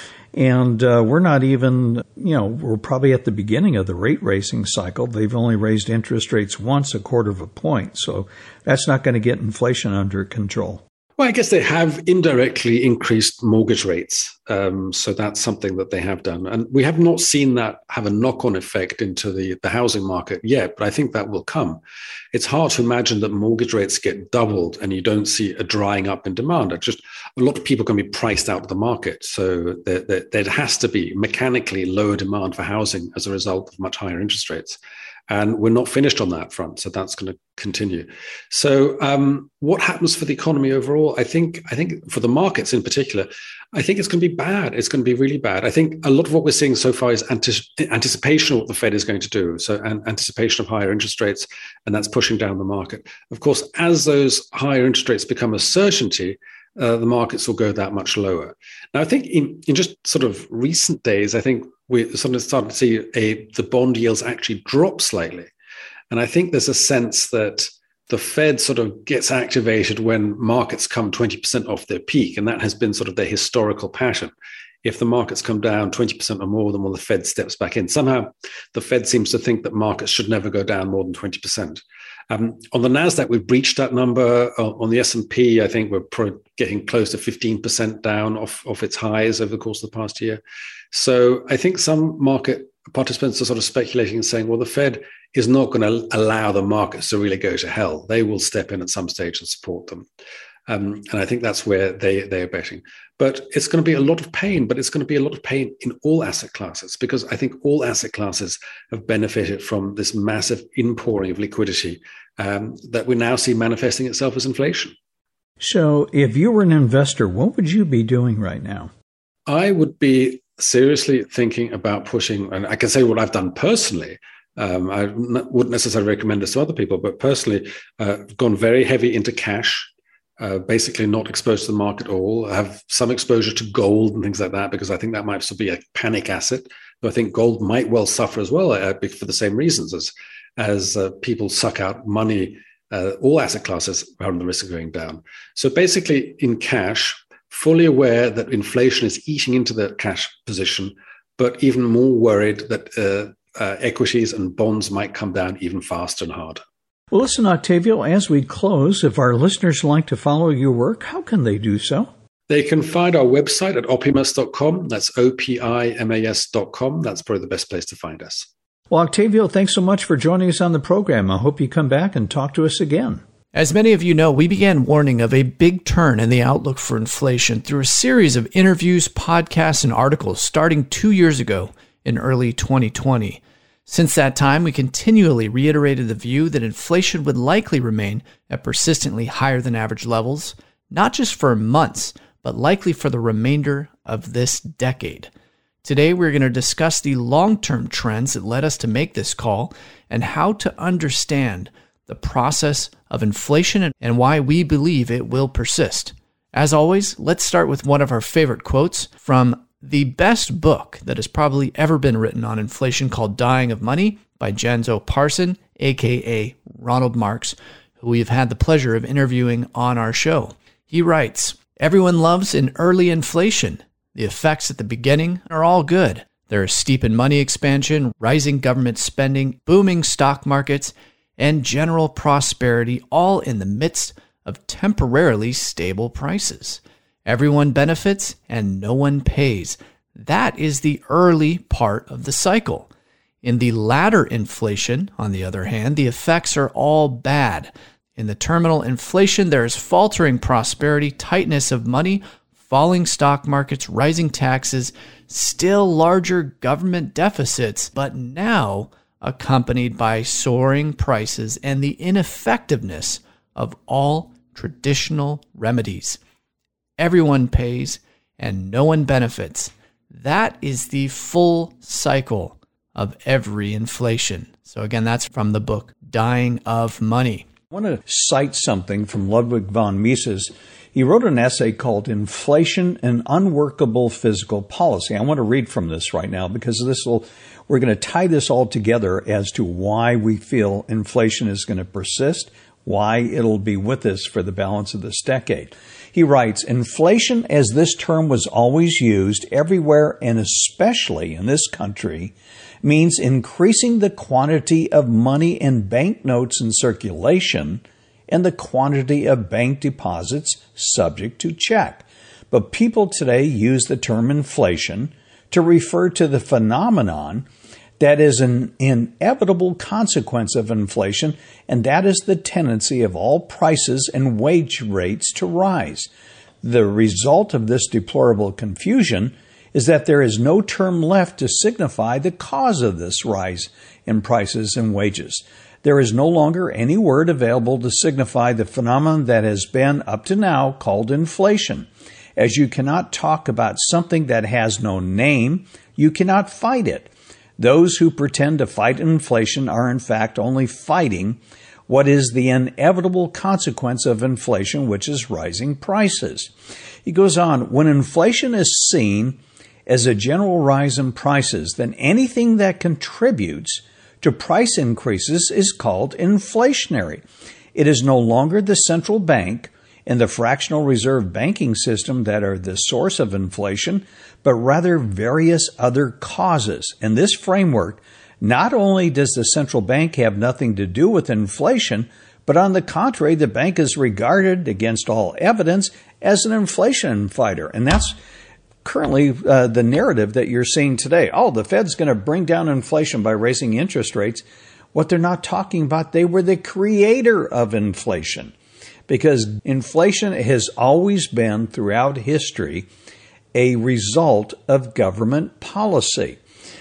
And uh, we're not even, you know, we're probably at the beginning of the rate raising cycle. They've only raised interest rates once, a quarter of a point. So that's not going to get inflation under control. Well, I guess they have indirectly increased mortgage rates. Um, so that's something that they have done. And we have not seen that have a knock-on effect into the, the housing market yet, but I think that will come. It's hard to imagine that mortgage rates get doubled and you don't see a drying up in demand. It's just a lot of people can be priced out of the market. So there, there, there has to be mechanically lower demand for housing as a result of much higher interest rates. And we're not finished on that front, so that's going to continue. So, um, what happens for the economy overall? I think, I think for the markets in particular, I think it's going to be bad. It's going to be really bad. I think a lot of what we're seeing so far is antici- anticipation of what the Fed is going to do. So, an anticipation of higher interest rates, and that's pushing down the market. Of course, as those higher interest rates become a certainty, uh, the markets will go that much lower. Now, I think in, in just sort of recent days, I think we're sort of starting to see a, the bond yields actually drop slightly. And I think there's a sense that the Fed sort of gets activated when markets come twenty percent off their peak. And that has been sort of their historical pattern. If the markets come down twenty percent or more, then well, the Fed steps back in. Somehow the Fed seems to think that markets should never go down more than twenty percent. Um, on the NASDAQ, we've breached that number. Uh, on the S and P, I think we're pro- getting close to fifteen percent down off, off its highs over the course of the past year. So I think some market participants are sort of speculating and saying, well, the Fed is not going to allow the markets to really go to hell. They will step in at some stage and support them. Um, and I think that's where they, they are betting. But it's going to be a lot of pain, but it's going to be a lot of pain in all asset classes, because I think all asset classes have benefited from this massive inpouring of liquidity um, that we now see manifesting itself as inflation. So if you were an investor, what would you be doing right now? I would be seriously thinking about pushing, and I can say what I've done personally. Um, I wouldn't necessarily recommend this to other people, but personally, uh, I've gone very heavy into cash. Uh, basically not exposed to the market at all. I have some exposure to gold and things like that, because I think that might still be a panic asset. But I think gold might well suffer as well uh, for the same reasons as, as uh, people suck out money. Uh, all asset classes are on the risk of going down. So basically in cash, fully aware that inflation is eating into the cash position, but even more worried that uh, uh, equities and bonds might come down even faster and harder. Well, listen, Octavio, as we close, if our listeners like to follow your work, how can they do so? They can find our website at opimas dot com. That's O P I M A S dot com. That's probably the best place to find us. Well, Octavio, thanks so much for joining us on the program. I hope you come back and talk to us again. As many of you know, we began warning of a big turn in the outlook for inflation through a series of interviews, podcasts, and articles starting two years ago in early twenty twenty. Since that time, we continually reiterated the view that inflation would likely remain at persistently higher than average levels, not just for months, but likely for the remainder of this decade. Today, we're going to discuss the long-term trends that led us to make this call and how to understand the process of inflation and why we believe it will persist. As always, let's start with one of our favorite quotes from the best book that has probably ever been written on inflation, called Dying of Money by Janzo Parson, a k a. Ronald Marks, who we've had the pleasure of interviewing on our show. He writes, "Everyone loves an early inflation. The effects at the beginning are all good. There is steep in money expansion, rising government spending, booming stock markets, and general prosperity, all in the midst of temporarily stable prices. Everyone benefits and no one pays. That is the early part of the cycle. In the latter inflation, on the other hand, the effects are all bad. In the terminal inflation, there is faltering prosperity, tightness of money, falling stock markets, rising taxes, still larger government deficits, but now accompanied by soaring prices and the ineffectiveness of all traditional remedies. Everyone pays and no one benefits. That is the full cycle of every inflation. So again, that's from the book, Dying of Money. I want to cite something from Ludwig von Mises. He wrote an essay called Inflation and Unworkable Fiscal Policy. I want to read from this right now because this will, we're going to tie this all together as to why we feel inflation is going to persist, why it'll be with us for the balance of this decade. He writes, inflation, as this term was always used everywhere and especially in this country, means increasing the quantity of money in banknotes in circulation and the quantity of bank deposits subject to check. But people today use the term inflation to refer to the phenomenon that is an inevitable consequence of inflation, and that is the tendency of all prices and wage rates to rise. The result of this deplorable confusion is that there is no term left to signify the cause of this rise in prices and wages. There is no longer any word available to signify the phenomenon that has been, up to now, called inflation. As you cannot talk about something that has no name, you cannot fight it. Those who pretend to fight inflation are in fact only fighting what is the inevitable consequence of inflation, which is rising prices. He goes on, when inflation is seen as a general rise in prices, then anything that contributes to price increases is called inflationary. It is no longer the central bank and the fractional reserve banking system that are the source of inflation, but rather various other causes. In this framework, not only does the central bank have nothing to do with inflation, but on the contrary, the bank is regarded, against all evidence, as an inflation fighter. And that's currently uh, the narrative that you're seeing today. Oh, the Fed's going to bring down inflation by raising interest rates. What they're not talking about, they were the creator of inflation. Because inflation has always been, throughout history, a result of government policy.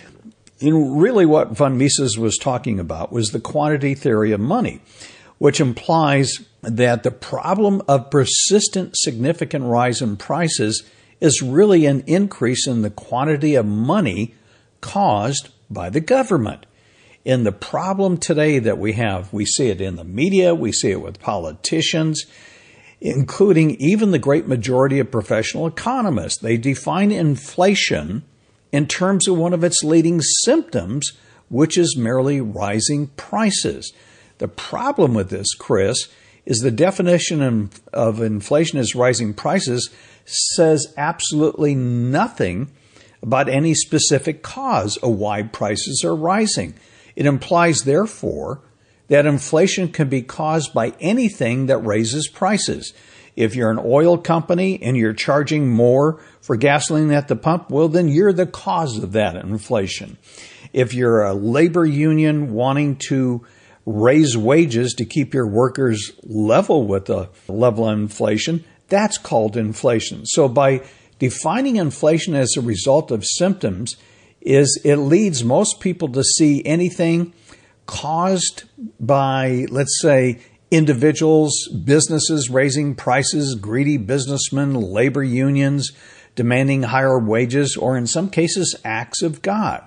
You know, really what von Mises was talking about was the quantity theory of money, which implies that the problem of persistent significant rise in prices is really an increase in the quantity of money caused by the government. In the problem today that we have, we see it in the media, we see it with politicians, including even the great majority of professional economists. They define inflation in terms of one of its leading symptoms, which is merely rising prices. The problem with this, Chris, is the definition of inflation as rising prices says absolutely nothing about any specific cause of why prices are rising. It implies, therefore, that inflation can be caused by anything that raises prices. If you're an oil company and you're charging more for gasoline at the pump, well, then you're the cause of that inflation. If you're a labor union wanting to raise wages to keep your workers level with the level of inflation, that's called inflation. So by defining inflation as a result of symptoms, is it leads most people to see anything caused by, let's say, individuals, businesses raising prices, greedy businessmen, labor unions demanding higher wages, or in some cases, acts of God.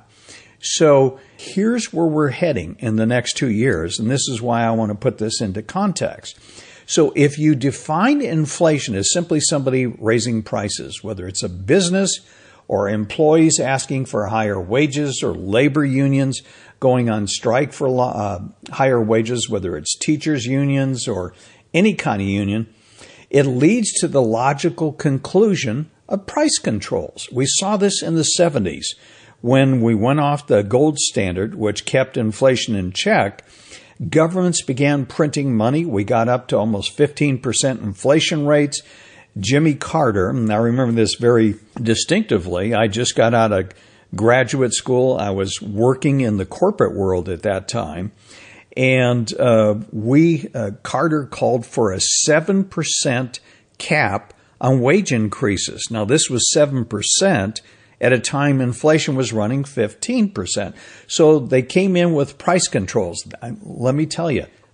So here's where we're heading in the next two years, and this is why I want to put this into context. So if you define inflation as simply somebody raising prices, whether it's a business or employees asking for higher wages or labor unions going on strike for uh, higher wages, whether it's teachers' unions or any kind of union, it leads to the logical conclusion of price controls. We saw this in the seventies when we went off the gold standard, which kept inflation in check. Governments began printing money. We got up to almost fifteen percent inflation rates. Jimmy Carter, and I remember this very distinctively, I just got out of graduate school. I was working in the corporate world at that time. And uh, we, uh, Carter called for a seven percent cap on wage increases. Now, this was seven percent at a time inflation was running fifteen percent. So they came in with price controls. Let me tell you,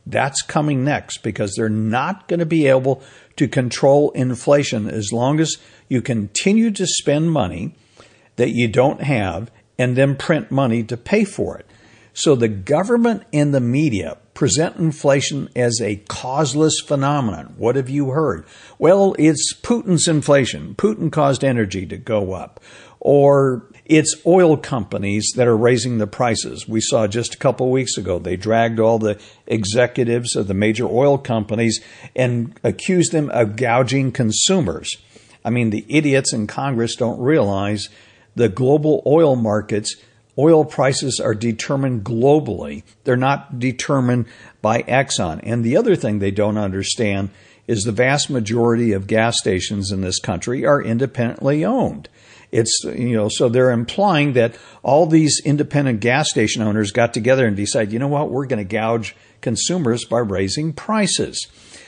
That's coming next because they're not going to be able to control inflation as long as you continue to spend money that you don't have and then print money to pay for it. So the government and the media present inflation as a causeless phenomenon. What have you heard? Well, it's Putin's inflation. Putin caused energy to go up. Or it's oil companies that are raising the prices. We saw just a couple of weeks ago, they dragged all the executives of the major oil companies and accused them of gouging consumers. I mean, the idiots in Congress don't realize the global oil markets, oil prices are determined globally. They're not determined by Exxon. And the other thing they don't understand is the vast majority of gas stations in this country are independently owned. It's, you know, so they're implying that all these independent gas station owners got together and decided, you know what, we're going to gouge consumers by raising prices.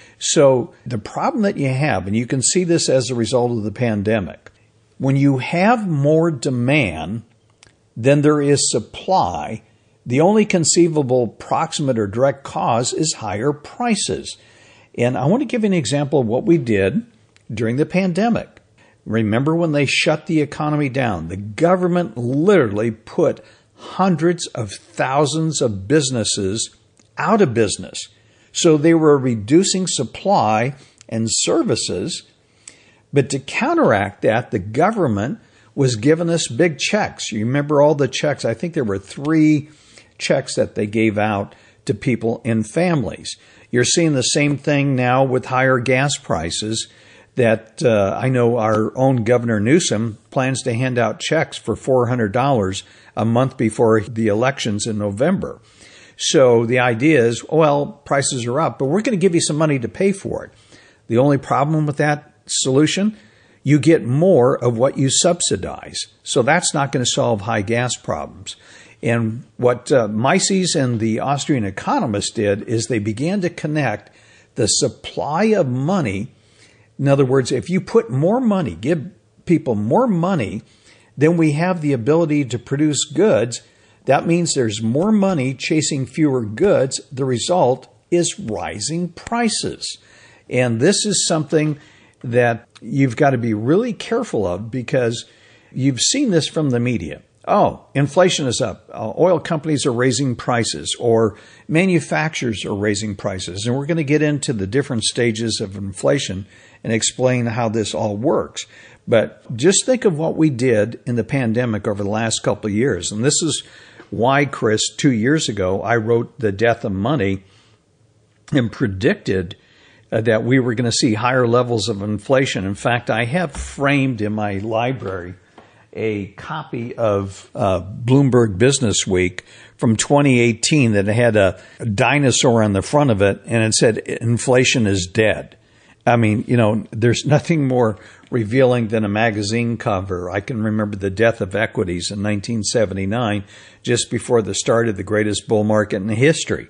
So the problem that you have, and you can see this as a result of the pandemic, when you have more demand than there is supply, the only conceivable proximate or direct cause is higher prices. And I want to give you an example of what we did during the pandemic. Remember when they shut the economy down? The government literally put hundreds of thousands of businesses out of business. So they were reducing supply and services. But to counteract that, the government was giving us big checks. You remember all the checks? I think there were three checks that they gave out to people and families. You're seeing the same thing now with higher gas prices. That uh, I know our own Governor Newsom plans to hand out checks for four hundred dollars a month before the elections in November. So the idea is, well, prices are up, but we're going to give you some money to pay for it. The only problem with that solution, you get more of what you subsidize. So that's not going to solve high gas problems. And what uh, Mises and the Austrian economists did is they began to connect the supply of money. In other words, if you put more money, give people more money, then we have the ability to produce goods. That means there's more money chasing fewer goods. The result is rising prices. And this is something that you've got to be really careful of because you've seen this from the media. Oh, inflation is up. Uh, oil companies are raising prices or manufacturers are raising prices. And we're going to get into the different stages of inflation and explain how this all works. But just think of what we did in the pandemic over the last couple of years. And this is why, Chris, two years ago, I wrote The Death of Money and predicted uh, that we were going to see higher levels of inflation. In fact, I have framed in my library a copy of uh, Bloomberg Business Week from twenty eighteen that had a, a dinosaur on the front of it, and it said, inflation is dead. I mean, you know, there's nothing more revealing than a magazine cover. I can remember the death of equities in nineteen seventy-nine, just before the start of the greatest bull market in history.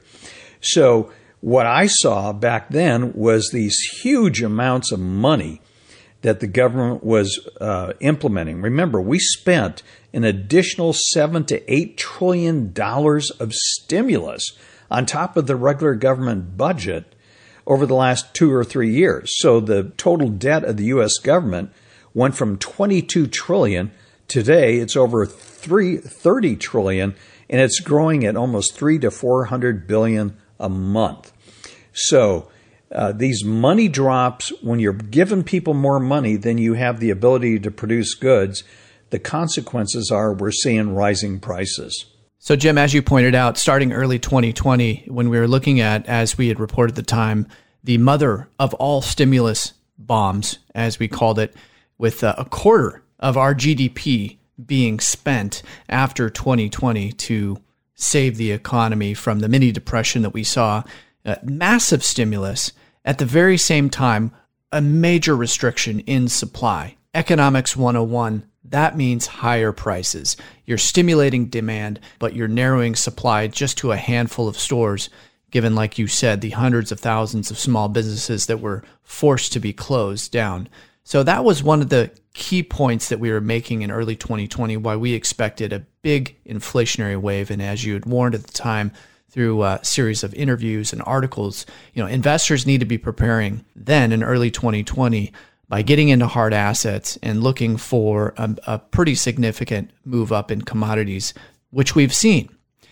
So what I saw back then was these huge amounts of money that the government was uh, implementing. Remember, we spent an additional seven to eight trillion dollars of stimulus on top of the regular government budget over the last two or three years. So the total debt of the U S government went from twenty-two trillion dollars. Today, it's over thirty trillion dollars, and it's growing at almost three to four hundred billion dollars a month. So uh, these money drops, when you're giving people more money than you have the ability to produce goods, the consequences are we're seeing rising prices. So, Jim, as you pointed out, starting early twenty twenty, when we were looking at, as we had reported at the time, the mother of all stimulus bombs, as we called it, with uh, a quarter of our G D P being spent after twenty twenty to save the economy from the mini depression that we saw, uh, massive stimulus. At the very same time, a major restriction in supply. Economics one oh one. That means higher prices. You're stimulating demand, but you're narrowing supply just to a handful of stores, given, like you said, the hundreds of thousands of small businesses that were forced to be closed down. So that was one of the key points that we were making in early twenty twenty, why we expected a big inflationary wave. And as you had warned at the time, through a series of interviews and articles, you know, investors need to be preparing then in early twenty twenty by getting into hard assets and looking for a, a pretty significant move up in commodities, which we've seen.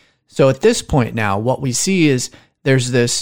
So at this point now, what we see is there's this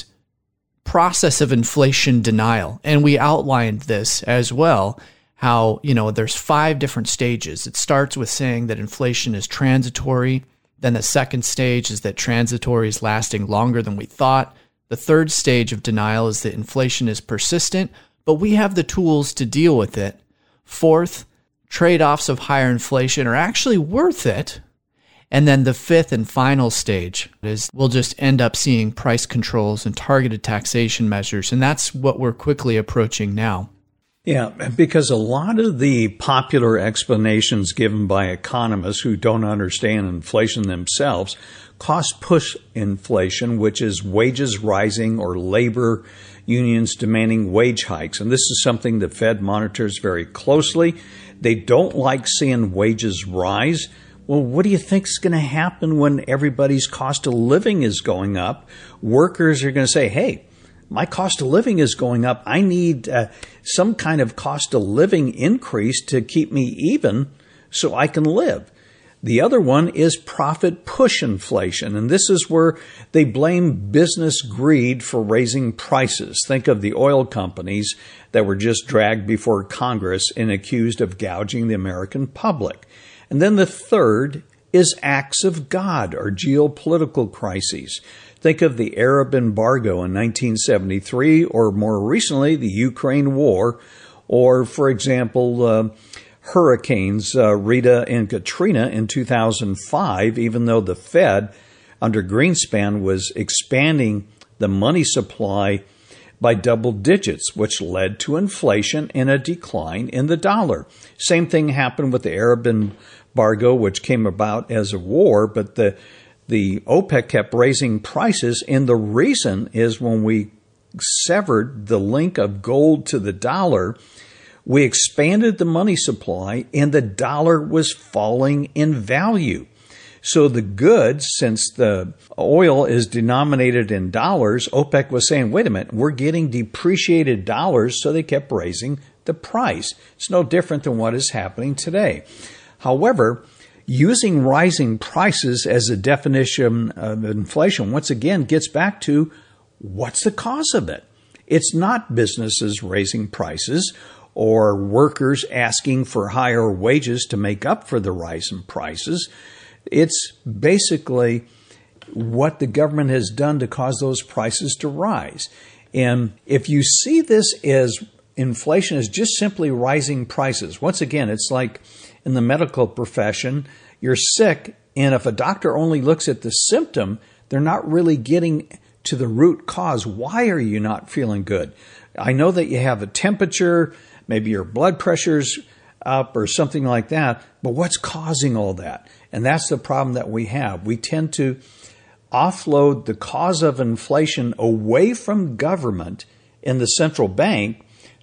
process of inflation denial. And we outlined this as well, how, you know, there's five different stages. It starts with saying that inflation is transitory. Then the second stage is that transitory is lasting longer than we thought. The third stage of denial is that inflation is persistent, but we have the tools to deal with it. Fourth, trade-offs of higher inflation are actually worth it. And then the fifth and final stage is we'll just end up seeing price controls and targeted taxation measures. And that's what we're quickly approaching now. Yeah, because a lot of the popular explanations given by economists who don't understand inflation themselves, cost push inflation, which is wages rising or labor unions demanding wage hikes. And this is something the Fed monitors very closely. They don't like seeing wages rise. Well, what do you think is going to happen when everybody's cost of living is going up? Workers are going to say, hey, my cost of living is going up. I need uh, some kind of cost of living increase to keep me even so I can live. The other one is profit push inflation, and this is where they blame business greed for raising prices. Think of the oil companies that were just dragged before Congress and accused of gouging the American public. And then the third is acts of God or geopolitical crises. Think of the Arab embargo in nineteen seventy-three, or more recently, the Ukraine war, or, for example, uh, hurricanes uh, Rita and Katrina in two thousand five, even though the Fed under Greenspan was expanding the money supply by double digits, which led to inflation and a decline in the dollar. Same thing happened with the Arab embargo, which came about as a war, but the the OPEC kept raising prices, and the reason is when we severed the link of gold to the dollar, we expanded the money supply, and the dollar was falling in value. So the goods, since the oil is denominated in dollars, OPEC was saying, wait a minute, we're getting depreciated dollars, so they kept raising the price. It's no different than what is happening today. However, using rising prices as a definition of inflation, once again, gets back to what's the cause of it? It's not businesses raising prices or workers asking for higher wages to make up for the rise in prices. It's basically what the government has done to cause those prices to rise. And if you see this as inflation is just simply rising prices, once again, it's like in the medical profession, you're sick, and if a doctor only looks at the symptom, they're not really getting to the root cause. Why are you not feeling good? I know that you have a temperature, maybe your blood pressure's up or something like that, but what's causing all that? And that's the problem that we have. We tend to offload the cause of inflation away from government and the central bank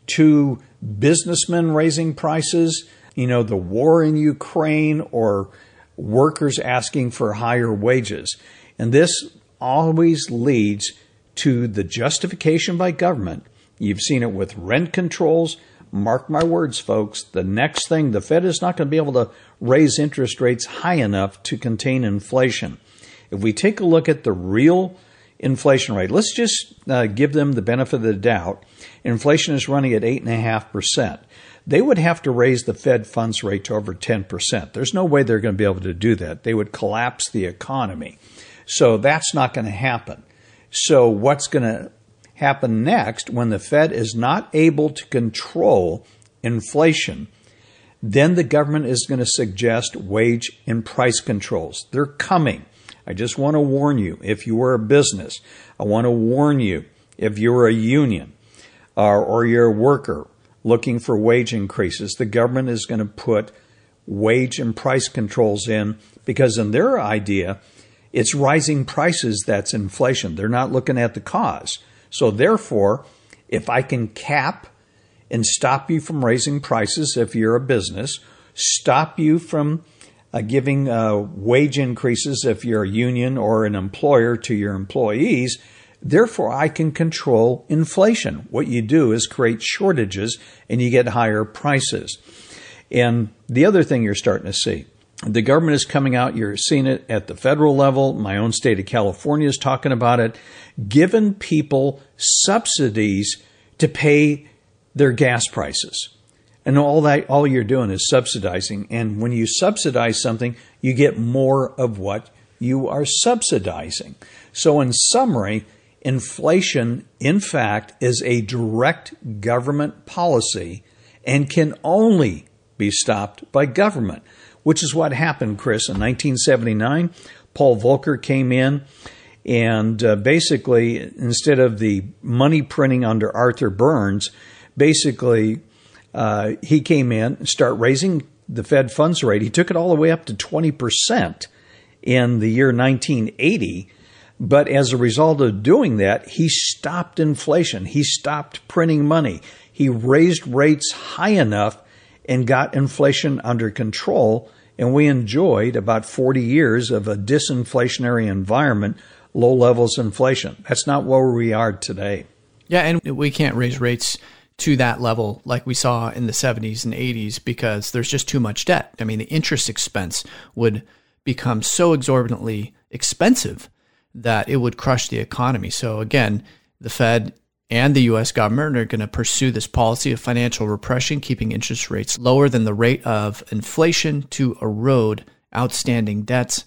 to businessmen raising prices, you know, the war in Ukraine, or workers asking for higher wages. And this always leads to the justification by government. You've seen it with rent controls. Mark my words, folks, the next thing, the Fed is not going to be able to raise interest rates high enough to contain inflation. If we take a look at the real inflation rate, let's just uh, give them the benefit of the doubt. Inflation is running at eight point five percent. They would have to raise the Fed funds rate to over ten percent. There's no way they're going to be able to do that. They would collapse the economy. So that's not going to happen. So what's going to happen next when the Fed is not able to control inflation? Then the government is going to suggest wage and price controls. They're coming. I just want to warn you, if you are a business, I want to warn you, if you're a union or, or you're a worker looking for wage increases, the government is going to put wage and price controls in, because in their idea, it's rising prices that's inflation. They're not looking at the cause. So therefore, if I can cap and stop you from raising prices if you're a business, stop you from uh, giving uh, wage increases if you're a union or an employer to your employees. Therefore, I can control inflation. What you do is create shortages and you get higher prices. And the other thing you're starting to see, the government is coming out, you're seeing it at the federal level. My own state of California is talking about it, giving people subsidies to pay their gas prices. And all that, all you're doing is subsidizing. And when you subsidize something, you get more of what you are subsidizing. So in summary, inflation, in fact, is a direct government policy and can only be stopped by government, which is what happened, Chris. In nineteen seventy-nine, Paul Volcker came in and uh, basically, instead of the money printing under Arthur Burns, basically uh, he came in and started raising the Fed funds rate. He took it all the way up to twenty percent in the year nineteen eighty. But as a result of doing that, he stopped inflation. He stopped printing money. He raised rates high enough and got inflation under control. And we enjoyed about forty years of a disinflationary environment, low levels of inflation. That's not where we are today. Yeah, and we can't raise rates to that level like we saw in the seventies and eighties because there's just too much debt. I mean, the interest expense would become so exorbitantly expensive that it would crush the economy. So again, the Fed and the U S government are going to pursue this policy of financial repression, keeping interest rates lower than the rate of inflation to erode outstanding debts.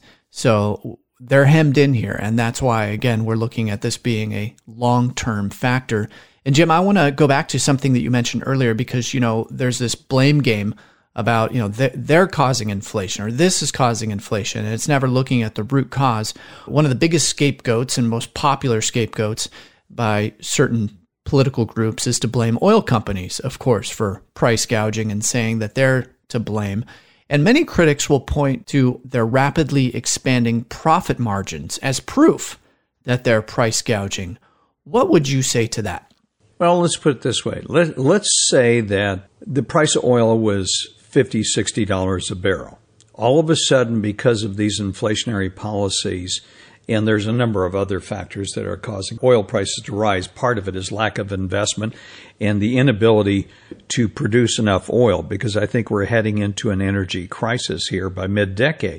So they're hemmed in here. And that's why, again, we're looking at this being a long-term factor. And Jim, I want to go back to something that you mentioned earlier because, you know, there's this blame game about, you know, they're causing inflation or this is causing inflation. And it's never looking at the root cause. One of the biggest scapegoats and most popular scapegoats by certain political groups is to blame oil companies, of course, for price gouging and saying that they're to blame. And many critics will point to their rapidly expanding profit margins as proof that they're price gouging. What would you say to that? Well, let's put it this way. Let, let's say that the price of oil was fifty dollars, sixty dollars a barrel. All of a sudden, because of these inflationary policies, and there's a number of other factors that are causing oil prices to rise. Part of it is lack of investment and the inability to produce enough oil, because I think we're heading into an energy crisis here by mid-decade.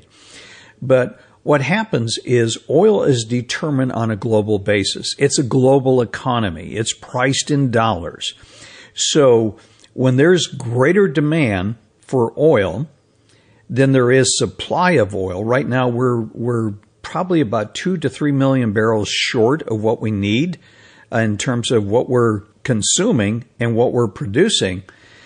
But what happens is oil is determined on a global basis. It's a global economy. It's priced in dollars. So when there's greater demand for oil than there is supply of oil, right now we're we're probably about two to three million barrels short of what we need uh, in terms of what we're consuming and what we're producing,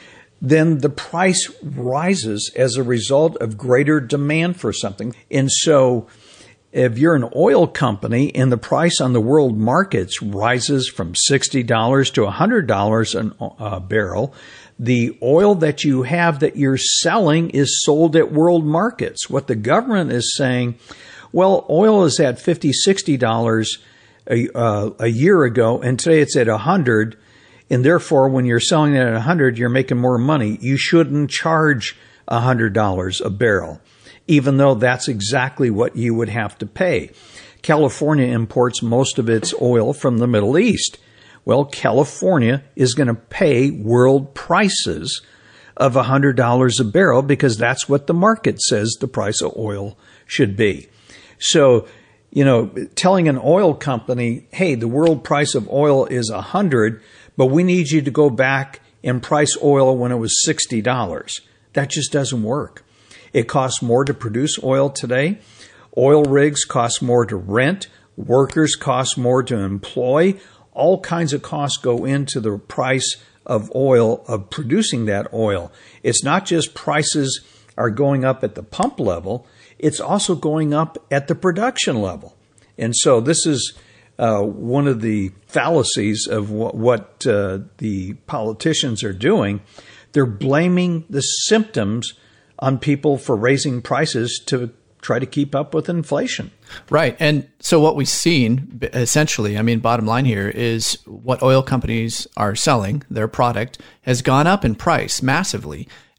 then the price rises as a result of greater demand for something. And so if you're an oil company and the price on the world markets rises from sixty dollars to one hundred dollars a uh, barrel, the oil that you have that you're selling is sold at world markets. What the government is saying, well, oil is at fifty dollars, sixty dollars a, uh, a year ago, and today it's at one hundred dollars, and therefore when you're selling it at one hundred dollars, you're making more money. You shouldn't charge one hundred dollars a barrel, even though that's exactly what you would have to pay. California imports most of its oil from the Middle East. Well, California is going to pay world prices of one hundred dollars a barrel because that's what the market says the price of oil should be. So, you know, telling an oil company, hey, the world price of oil is one hundred, but we need you to go back and price oil when it was sixty dollars. That just doesn't work. It costs more to produce oil today. Oil rigs cost more to rent. Workers cost more to employ. All kinds of costs go into the price of oil, of producing that oil. It's not just prices are going up at the pump level. It's also going up at the production level. And so this is uh, one of the fallacies of what, what uh, the politicians are doing. They're blaming the symptoms on people for raising prices to try to keep up with inflation. Right. And so what we've seen, essentially, I mean, bottom line here is what oil companies are selling, their product has gone up in price massively.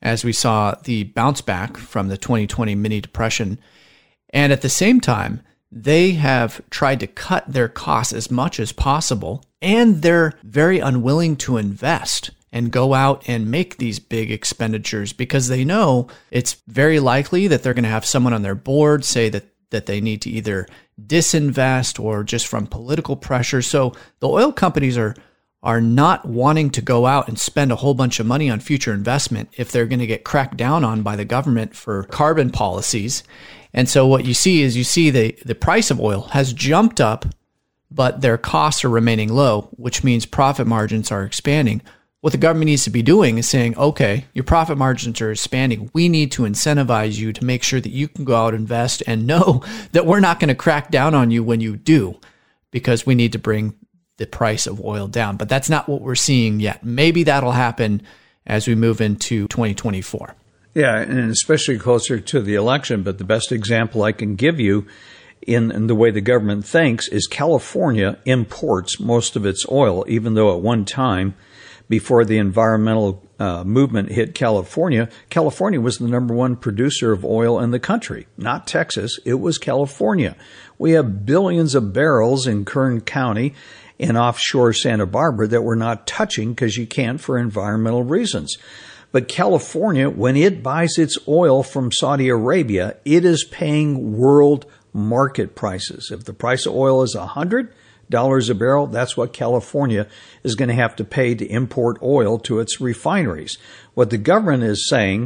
as we saw the bounce back from the twenty twenty mini depression. And at the same time, they have tried to cut their costs as much as possible, and they're very unwilling to invest and go out and make these big expenditures because they know it's very likely that they're going to have someone on their board say that, that they need to either disinvest or just from political pressure. So the oil companies are are not wanting to go out and spend a whole bunch of money on future investment if they're going to get cracked down on by the government for carbon policies. And so what you see is you see the, the price of oil has jumped up, but their costs are remaining low, which means profit margins are expanding. What the government needs to be doing is saying, okay, your profit margins are expanding. We need to incentivize you to make sure that you can go out and invest and know that we're not going to crack down on you when you do, because we need to bring the price of oil down. But that's not what we're seeing yet. Maybe that'll happen as we move into twenty twenty-four. Yeah, and especially closer to the election. But the best example I can give you in, in the way the government thinks is California imports most of its oil, even though at one time, before the environmental uh, movement hit California, California was the number one producer of oil in the country. Not Texas, it was California. We have billions of barrels in Kern County and offshore Santa Barbara that we're not touching because you can't for environmental reasons. But California, when it buys its oil from Saudi Arabia, it is paying world market prices. If the price of oil is one hundred dollars a barrel, that's what California is going to have to pay to import oil to its refineries. What the government is saying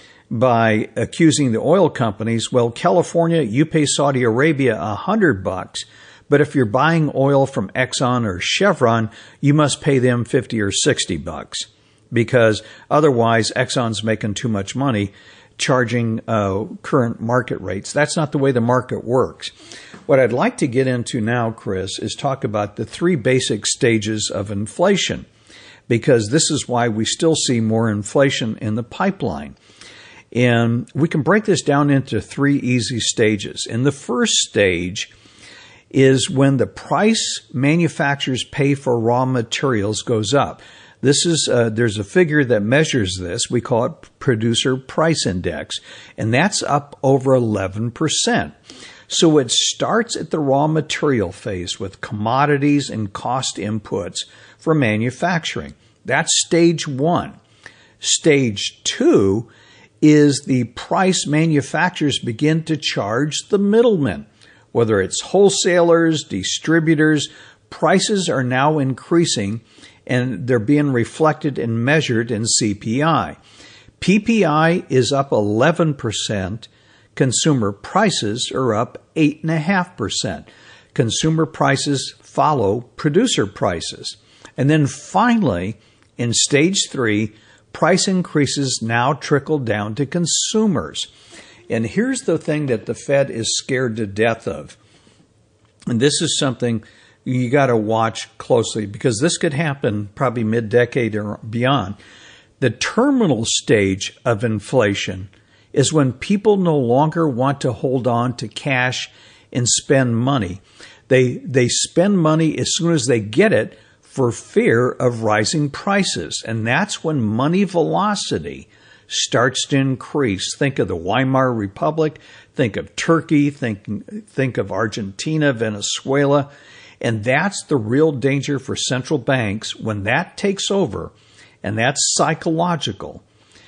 by accusing the oil companies, well, California, you pay Saudi Arabia one hundred bucks, but if you're buying oil from Exxon or Chevron, you must pay them fifty or sixty bucks because otherwise Exxon's making too much money charging uh, current market rates. That's not the way the market works. What I'd like to get into now, Chris, is talk about the three basic stages of inflation, because this is why we still see more inflation in the pipeline. And we can break this down into three easy stages. In the first stage is when the price manufacturers pay for raw materials goes up. This is uh, there's a figure that measures this. We call it Producer Price Index, and that's up over eleven percent. So it starts at the raw material phase with commodities and cost inputs for manufacturing. That's stage one. Stage two is the price manufacturers begin to charge the middlemen. Whether it's wholesalers, distributors, prices are now increasing and they're being reflected and measured in C P I. P P I is up eleven percent. Consumer prices are up eight point five percent. Consumer prices follow producer prices. And then finally, in stage three, price increases now trickle down to consumers. And here's the thing that the Fed is scared to death of. And this is something you got to watch closely because this could happen probably mid-decade or beyond. The terminal stage of inflation is when people no longer want to hold on to cash and spend money. They they spend money as soon as they get it for fear of rising prices. And that's when money velocity starts to increase. Think of the Weimar Republic, think of Turkey, think, think of Argentina, Venezuela. And that's the real danger for central banks when that takes over, and that's psychological.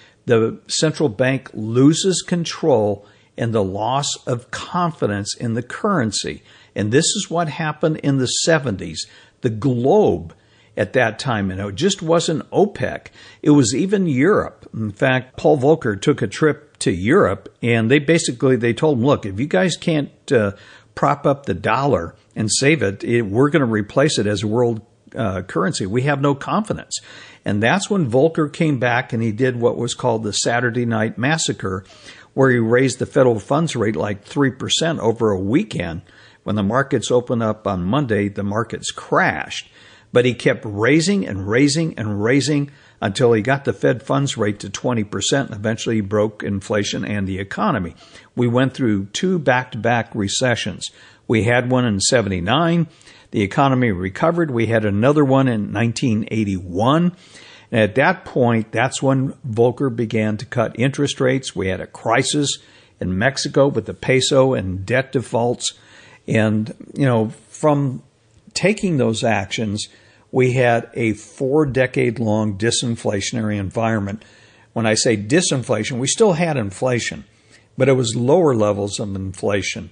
The central bank loses control and the loss of confidence in the currency. And this is what happened in the seventies. The globe at that time, and it just wasn't OPEC. It was even Europe. In fact, Paul Volcker took a trip to Europe, and they basically, they told him, look, if you guys can't uh, prop up the dollar and save it, it we're going to replace it as a world uh, currency. We have no confidence. And that's when Volcker came back and he did what was called the Saturday Night Massacre, where he raised the federal funds rate like three percent over a weekend. When the markets opened up on Monday, the markets crashed. But he kept raising and raising and raising until he got the Fed funds rate to twenty percent, and eventually he broke inflation and the economy. We went through two back-to-back recessions. We had one in seventy-nine. The economy recovered. We had another one in nineteen eighty-one. And at that point, that's when Volcker began to cut interest rates. We had a crisis in Mexico with the peso and debt defaults. And, you know, from taking those actions, we had a four-decade-long disinflationary environment. When I say disinflation, we still had inflation, but it was lower levels of inflation.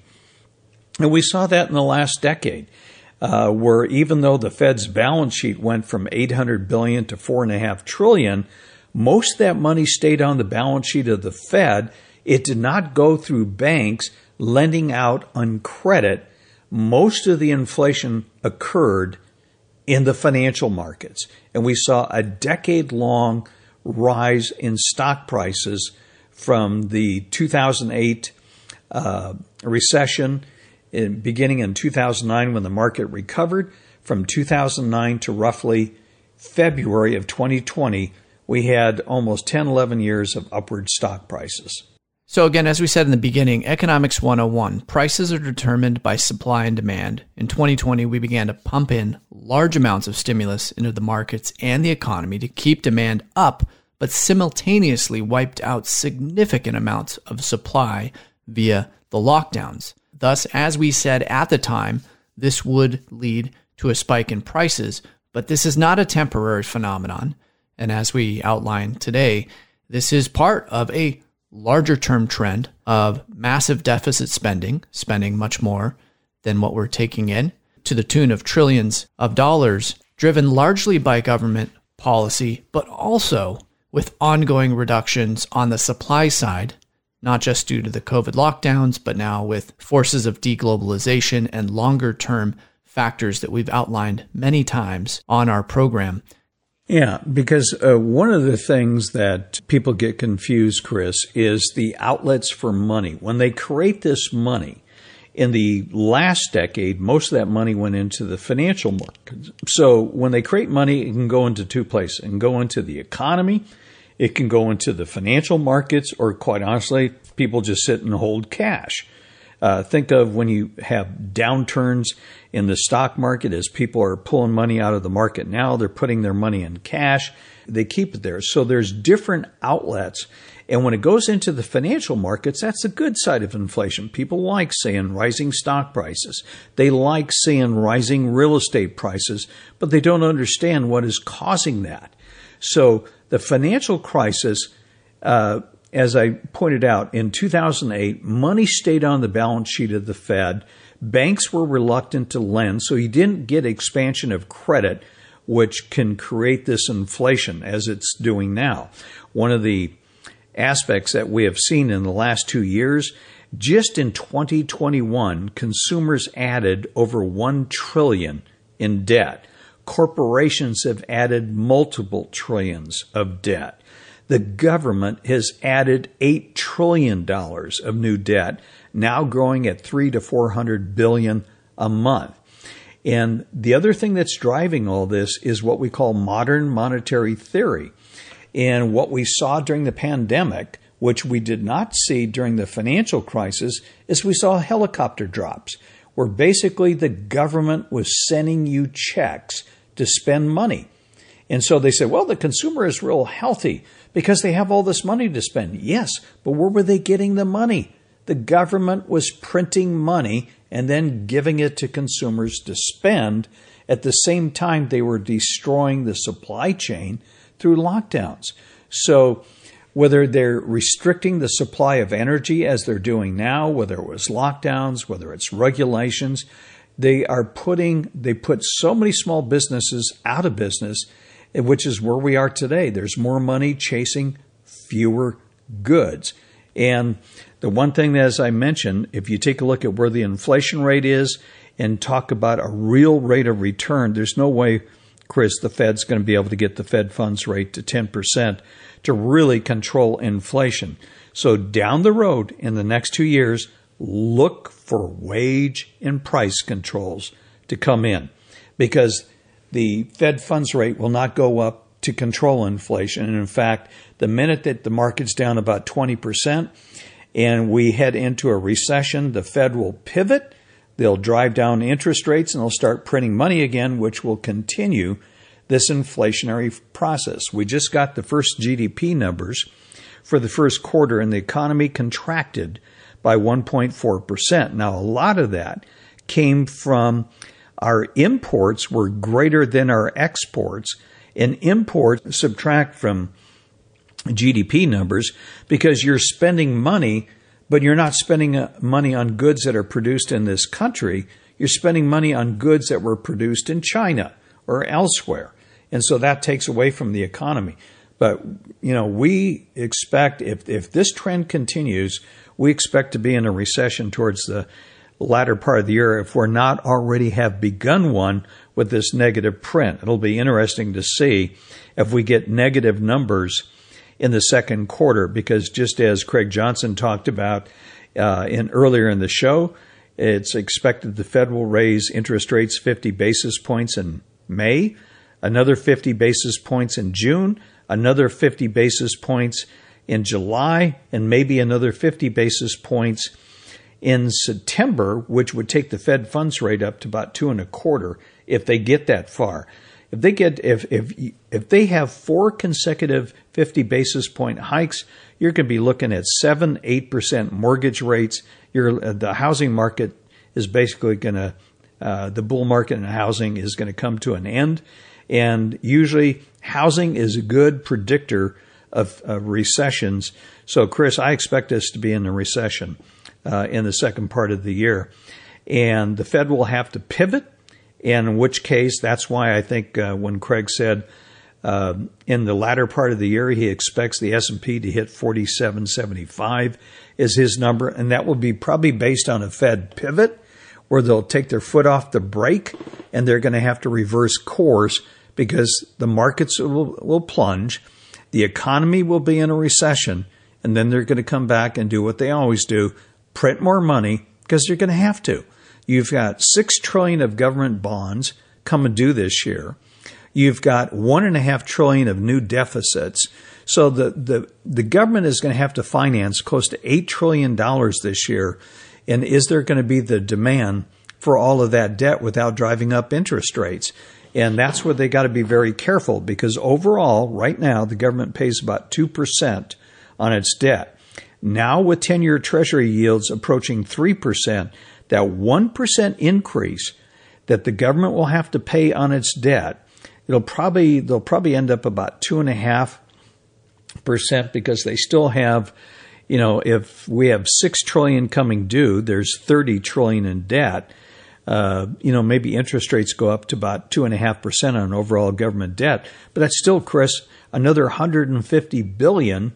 And we saw that in the last decade, uh, where even though the Fed's balance sheet went from eight hundred billion dollars to four point five trillion dollars, most of that money stayed on the balance sheet of the Fed. It did not go through banks lending out on credit. Most of the inflation occurred in the financial markets. And we saw a decade-long rise in stock prices from the two thousand eight uh, recession, in, beginning in two thousand nine when the market recovered. From two thousand nine to roughly February of twenty twenty, we had almost ten, eleven years of upward stock prices. So again, as we said in the beginning, Economics one oh one, prices are determined by supply and demand. In twenty twenty, we began to pump in large amounts of stimulus into the markets and the economy to keep demand up, but simultaneously wiped out significant amounts of supply via the lockdowns. Thus, as we said at the time, this would lead to a spike in prices, but this is not a temporary phenomenon. And as we outlined today, this is part of a larger term trend of massive deficit spending, spending much more than what we're taking in, to the tune of trillions of dollars, driven largely by government policy, but also with ongoing reductions on the supply side, not just due to the COVID lockdowns, but now with forces of deglobalization and longer term factors that we've outlined many times on our program. Yeah, because uh, one of the things that people get confused, Chris, is the outlets for money. When they create this money, in the last decade, most of that money went into the financial markets. So when they create money, it can go into two places. It can go into the economy, it can go into the financial markets, or quite honestly, people just sit and hold cash. Uh, think of when you have downturns in the stock market as people are pulling money out of the market now, they're putting their money in cash. They keep it there. So there's different outlets. And when it goes into the financial markets, that's the good side of inflation. People like seeing rising stock prices. They like seeing rising real estate prices, but they don't understand what is causing that. So the financial crisis, uh, as I pointed out, in two thousand eight, money stayed on the balance sheet of the Fed. Banks were reluctant to lend, so you didn't get expansion of credit, which can create this inflation as it's doing now. One of the aspects that we have seen in the last two years, just in twenty twenty-one, consumers added over one trillion dollars in debt. Corporations have added multiple trillions of debt. The government has added eight trillion dollars of new debt, now growing at three to four hundred billion dollars a month. And the other thing that's driving all this is what we call modern monetary theory. And what we saw during the pandemic, which we did not see during the financial crisis, is we saw helicopter drops, where basically the government was sending you checks to spend money. And so they said, well, the consumer is real healthy because they have all this money to spend. Yes, but where were they getting the money? The government was printing money and then giving it to consumers to spend. At the same time, they were destroying the supply chain through lockdowns. So whether they're restricting the supply of energy as they're doing now, whether it was lockdowns, whether it's regulations, they are putting, they put so many small businesses out of business, which is where we are today. There's more money chasing fewer goods. And the one thing that, as I mentioned, if you take a look at where the inflation rate is and talk about a real rate of return, there's no way, Chris, the Fed's going to be able to get the Fed funds rate to ten percent to really control inflation. So down the road in the next two years, look for wage and price controls to come in, because the Fed funds rate will not go up to control inflation. And in fact, the minute that the market's down about twenty percent and we head into a recession, the Fed will pivot. They'll drive down interest rates and they'll start printing money again, which will continue this inflationary process. We just got the first G D P numbers for the first quarter, and the economy contracted by one point four percent. Now, a lot of that came from our imports were greater than our exports, and imports subtract from G D P numbers because you're spending money, but you're not spending money on goods that are produced in this country. You're spending money on goods that were produced in China or elsewhere. And so that takes away from the economy. But, you know, we expect if, if this trend continues, we expect to be in a recession towards the latter part of the year if we're not already have begun one with this negative print. It'll be interesting to see if we get negative numbers in the second quarter, because just as Craig Johnson talked about uh, in earlier in the show, it's expected the Fed will raise interest rates fifty basis points in May, another fifty basis points in June, another fifty basis points in July, and maybe another fifty basis points in September, which would take the Fed funds rate up to about two and a quarter if they get that far. If they get if if if they have four consecutive fifty basis point hikes, you're going to be looking at seven, eight percent mortgage rates. You're, uh, the housing market is basically going to uh, the bull market in housing is going to come to an end, and usually housing is a good predictor of, of recessions. So, Chris, I expect us to be in a recession uh, in the second part of the year, and the Fed will have to pivot. And in which case, that's why I think uh, when Craig said uh, in the latter part of the year, he expects the S and P to hit forty-seven seventy-five is his number. And that will be probably based on a Fed pivot where they'll take their foot off the brake and they're going to have to reverse course because the markets will, will plunge. The economy will be in a recession. And then they're going to come back and do what they always do, print more money because they're going to have to. You've got six trillion dollars of government bonds coming due this year. You've got one and a half trillion of new deficits. So the, the, the government is going to have to finance close to eight trillion dollars this year. And is there going to be the demand for all of that debt without driving up interest rates? And that's where they got to be very careful, because overall, right now, the government pays about two percent on its debt. Now with ten-year Treasury yields approaching three percent, that one percent increase that the government will have to pay on its debt, it'll probably they'll probably end up about two and a half percent because they still have, you know, if we have six trillion coming due, there's thirty trillion in debt. Uh, you know, maybe interest rates go up to about two and a half percent on overall government debt, but that's still, Chris, another one hundred fifty billion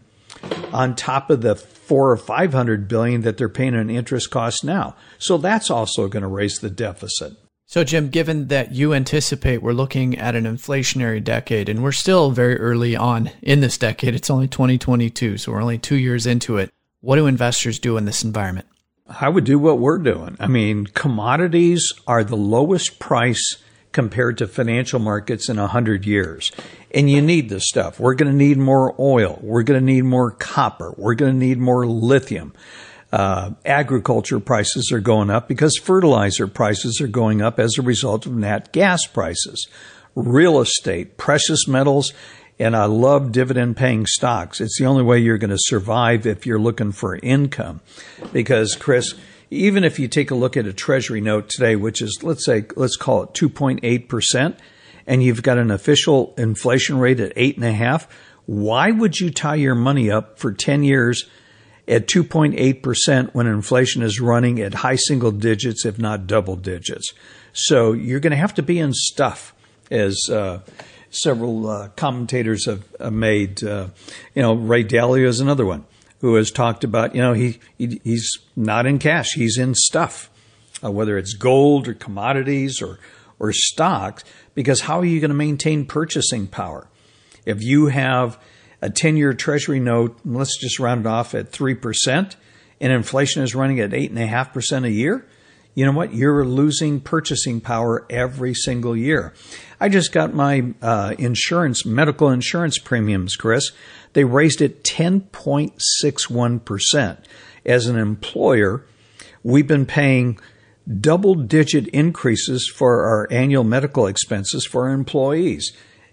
on top of the four or five hundred billion that they're paying in interest costs now. So that's also going to raise the deficit. So, Jim, given that you anticipate we're looking at an inflationary decade, and we're still very early on in this decade, it's only twenty twenty-two, so we're only two years into it. What do investors do in this environment? I would do what we're doing. I mean, commodities are the lowest price compared to financial markets in one hundred years. And you need this stuff. We're going to need more oil. We're going to need more copper. We're going to need more lithium. Uh, agriculture prices are going up because fertilizer prices are going up as a result of nat gas prices. Real estate, precious metals, and I love dividend-paying stocks. It's the only way you're going to survive if you're looking for income. Because, Chris, even if you take a look at a Treasury note today, which is, let's say, let's call it two point eight percent, and you've got an official inflation rate at eight point five, why would you tie your money up for ten years at two point eight percent when inflation is running at high single digits, if not double digits? So you're going to have to be in stuff, as uh, several uh, commentators have, have made. Uh, you know, Ray Dalio is another one who has talked about, you know, he, he he's not in cash, he's in stuff, uh, whether it's gold or commodities or or stocks, because how are you going to maintain purchasing power? If you have a ten-year Treasury note, let's just round it off at three percent, and inflation is running at eight point five percent a year, you know what? You're losing purchasing power every single year. I just got my uh, insurance, medical insurance premiums, Chris. They raised it ten point six one percent. As an employer, we've been paying double-digit increases for our annual medical expenses for our employees.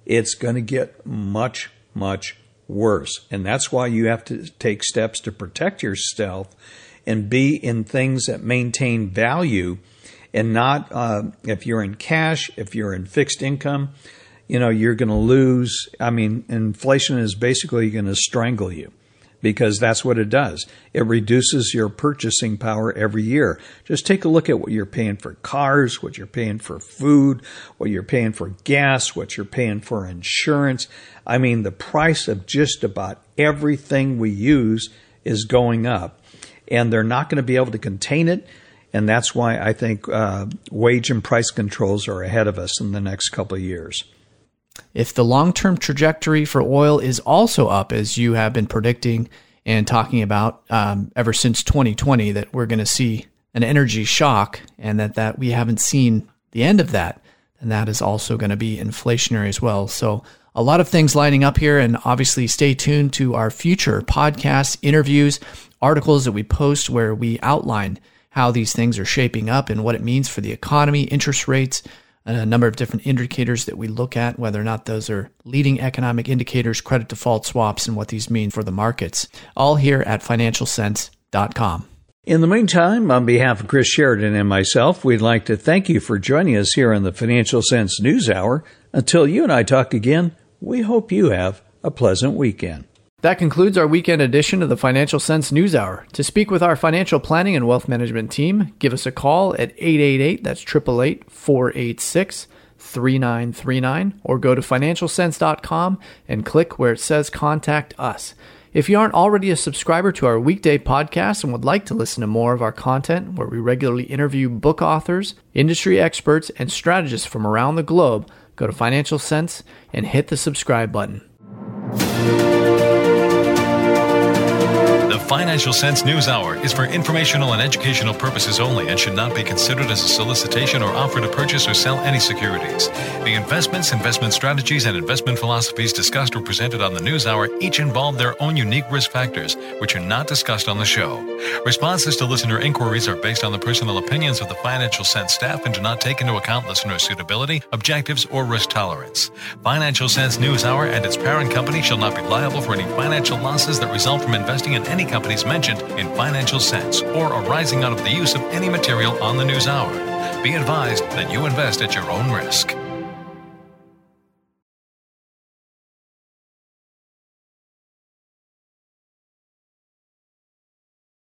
it's going to get much, much worse. And that's why you have to take steps to protect yourself and be in things that maintain value, and not, uh, if you're in cash, if you're in fixed income, you know, you're going to lose. I mean, inflation is basically going to strangle you, because that's what it does. It reduces your purchasing power every year. Just take a look at what you're paying for cars, what you're paying for food, what you're paying for gas, what you're paying for insurance. I mean, the price of just about everything we use is going up, and they're not going to be able to contain it. And that's why I think uh, wage and price controls are ahead of us in the next couple of years. If the long-term trajectory for oil is also up, as you have been predicting and talking about um, ever since twenty twenty, that we're going to see an energy shock, and that, that we haven't seen the end of that, then that is also going to be inflationary as well. So a lot of things lining up here, and obviously stay tuned to our future podcasts, interviews, articles that we post where we outline how these things are shaping up and what it means for the economy, interest rates, a number of different indicators that we look at, whether or not those are leading economic indicators, credit default swaps, and what these mean for the markets. All here at financial sense dot com. In the meantime, on behalf of Chris Sheridan and myself, we'd like to thank you for joining us here on the Financial Sense News Hour. Until you and I talk again, we hope you have a pleasant weekend. That concludes our weekend edition of the Financial Sense News Hour. To speak with our financial planning and wealth management team, give us a call at eight eight eight, that's eight eight eight, four eight six, three nine three nine, or go to financial sense dot com and click where it says Contact Us. If you aren't already a subscriber to our weekday podcast and would like to listen to more of our content, where we regularly interview book authors, industry experts, and strategists from around the globe, go to Financial Sense and hit the subscribe button. The Financial Sense News Hour is for informational and educational purposes only and should not be considered as a solicitation or offer to purchase or sell any securities. The investments, investment strategies, and investment philosophies discussed or presented on the News Hour each involve their own unique risk factors, which are not discussed on the show. Responses to listener inquiries are based on the personal opinions of the Financial Sense staff and do not take into account listener suitability, objectives, or risk tolerance. Financial Sense News Hour and its parent company shall not be liable for any financial losses that result from investing in any companies mentioned in Financial Sense or arising out of the use of any material on the News Hour. Be advised that you invest at your own risk.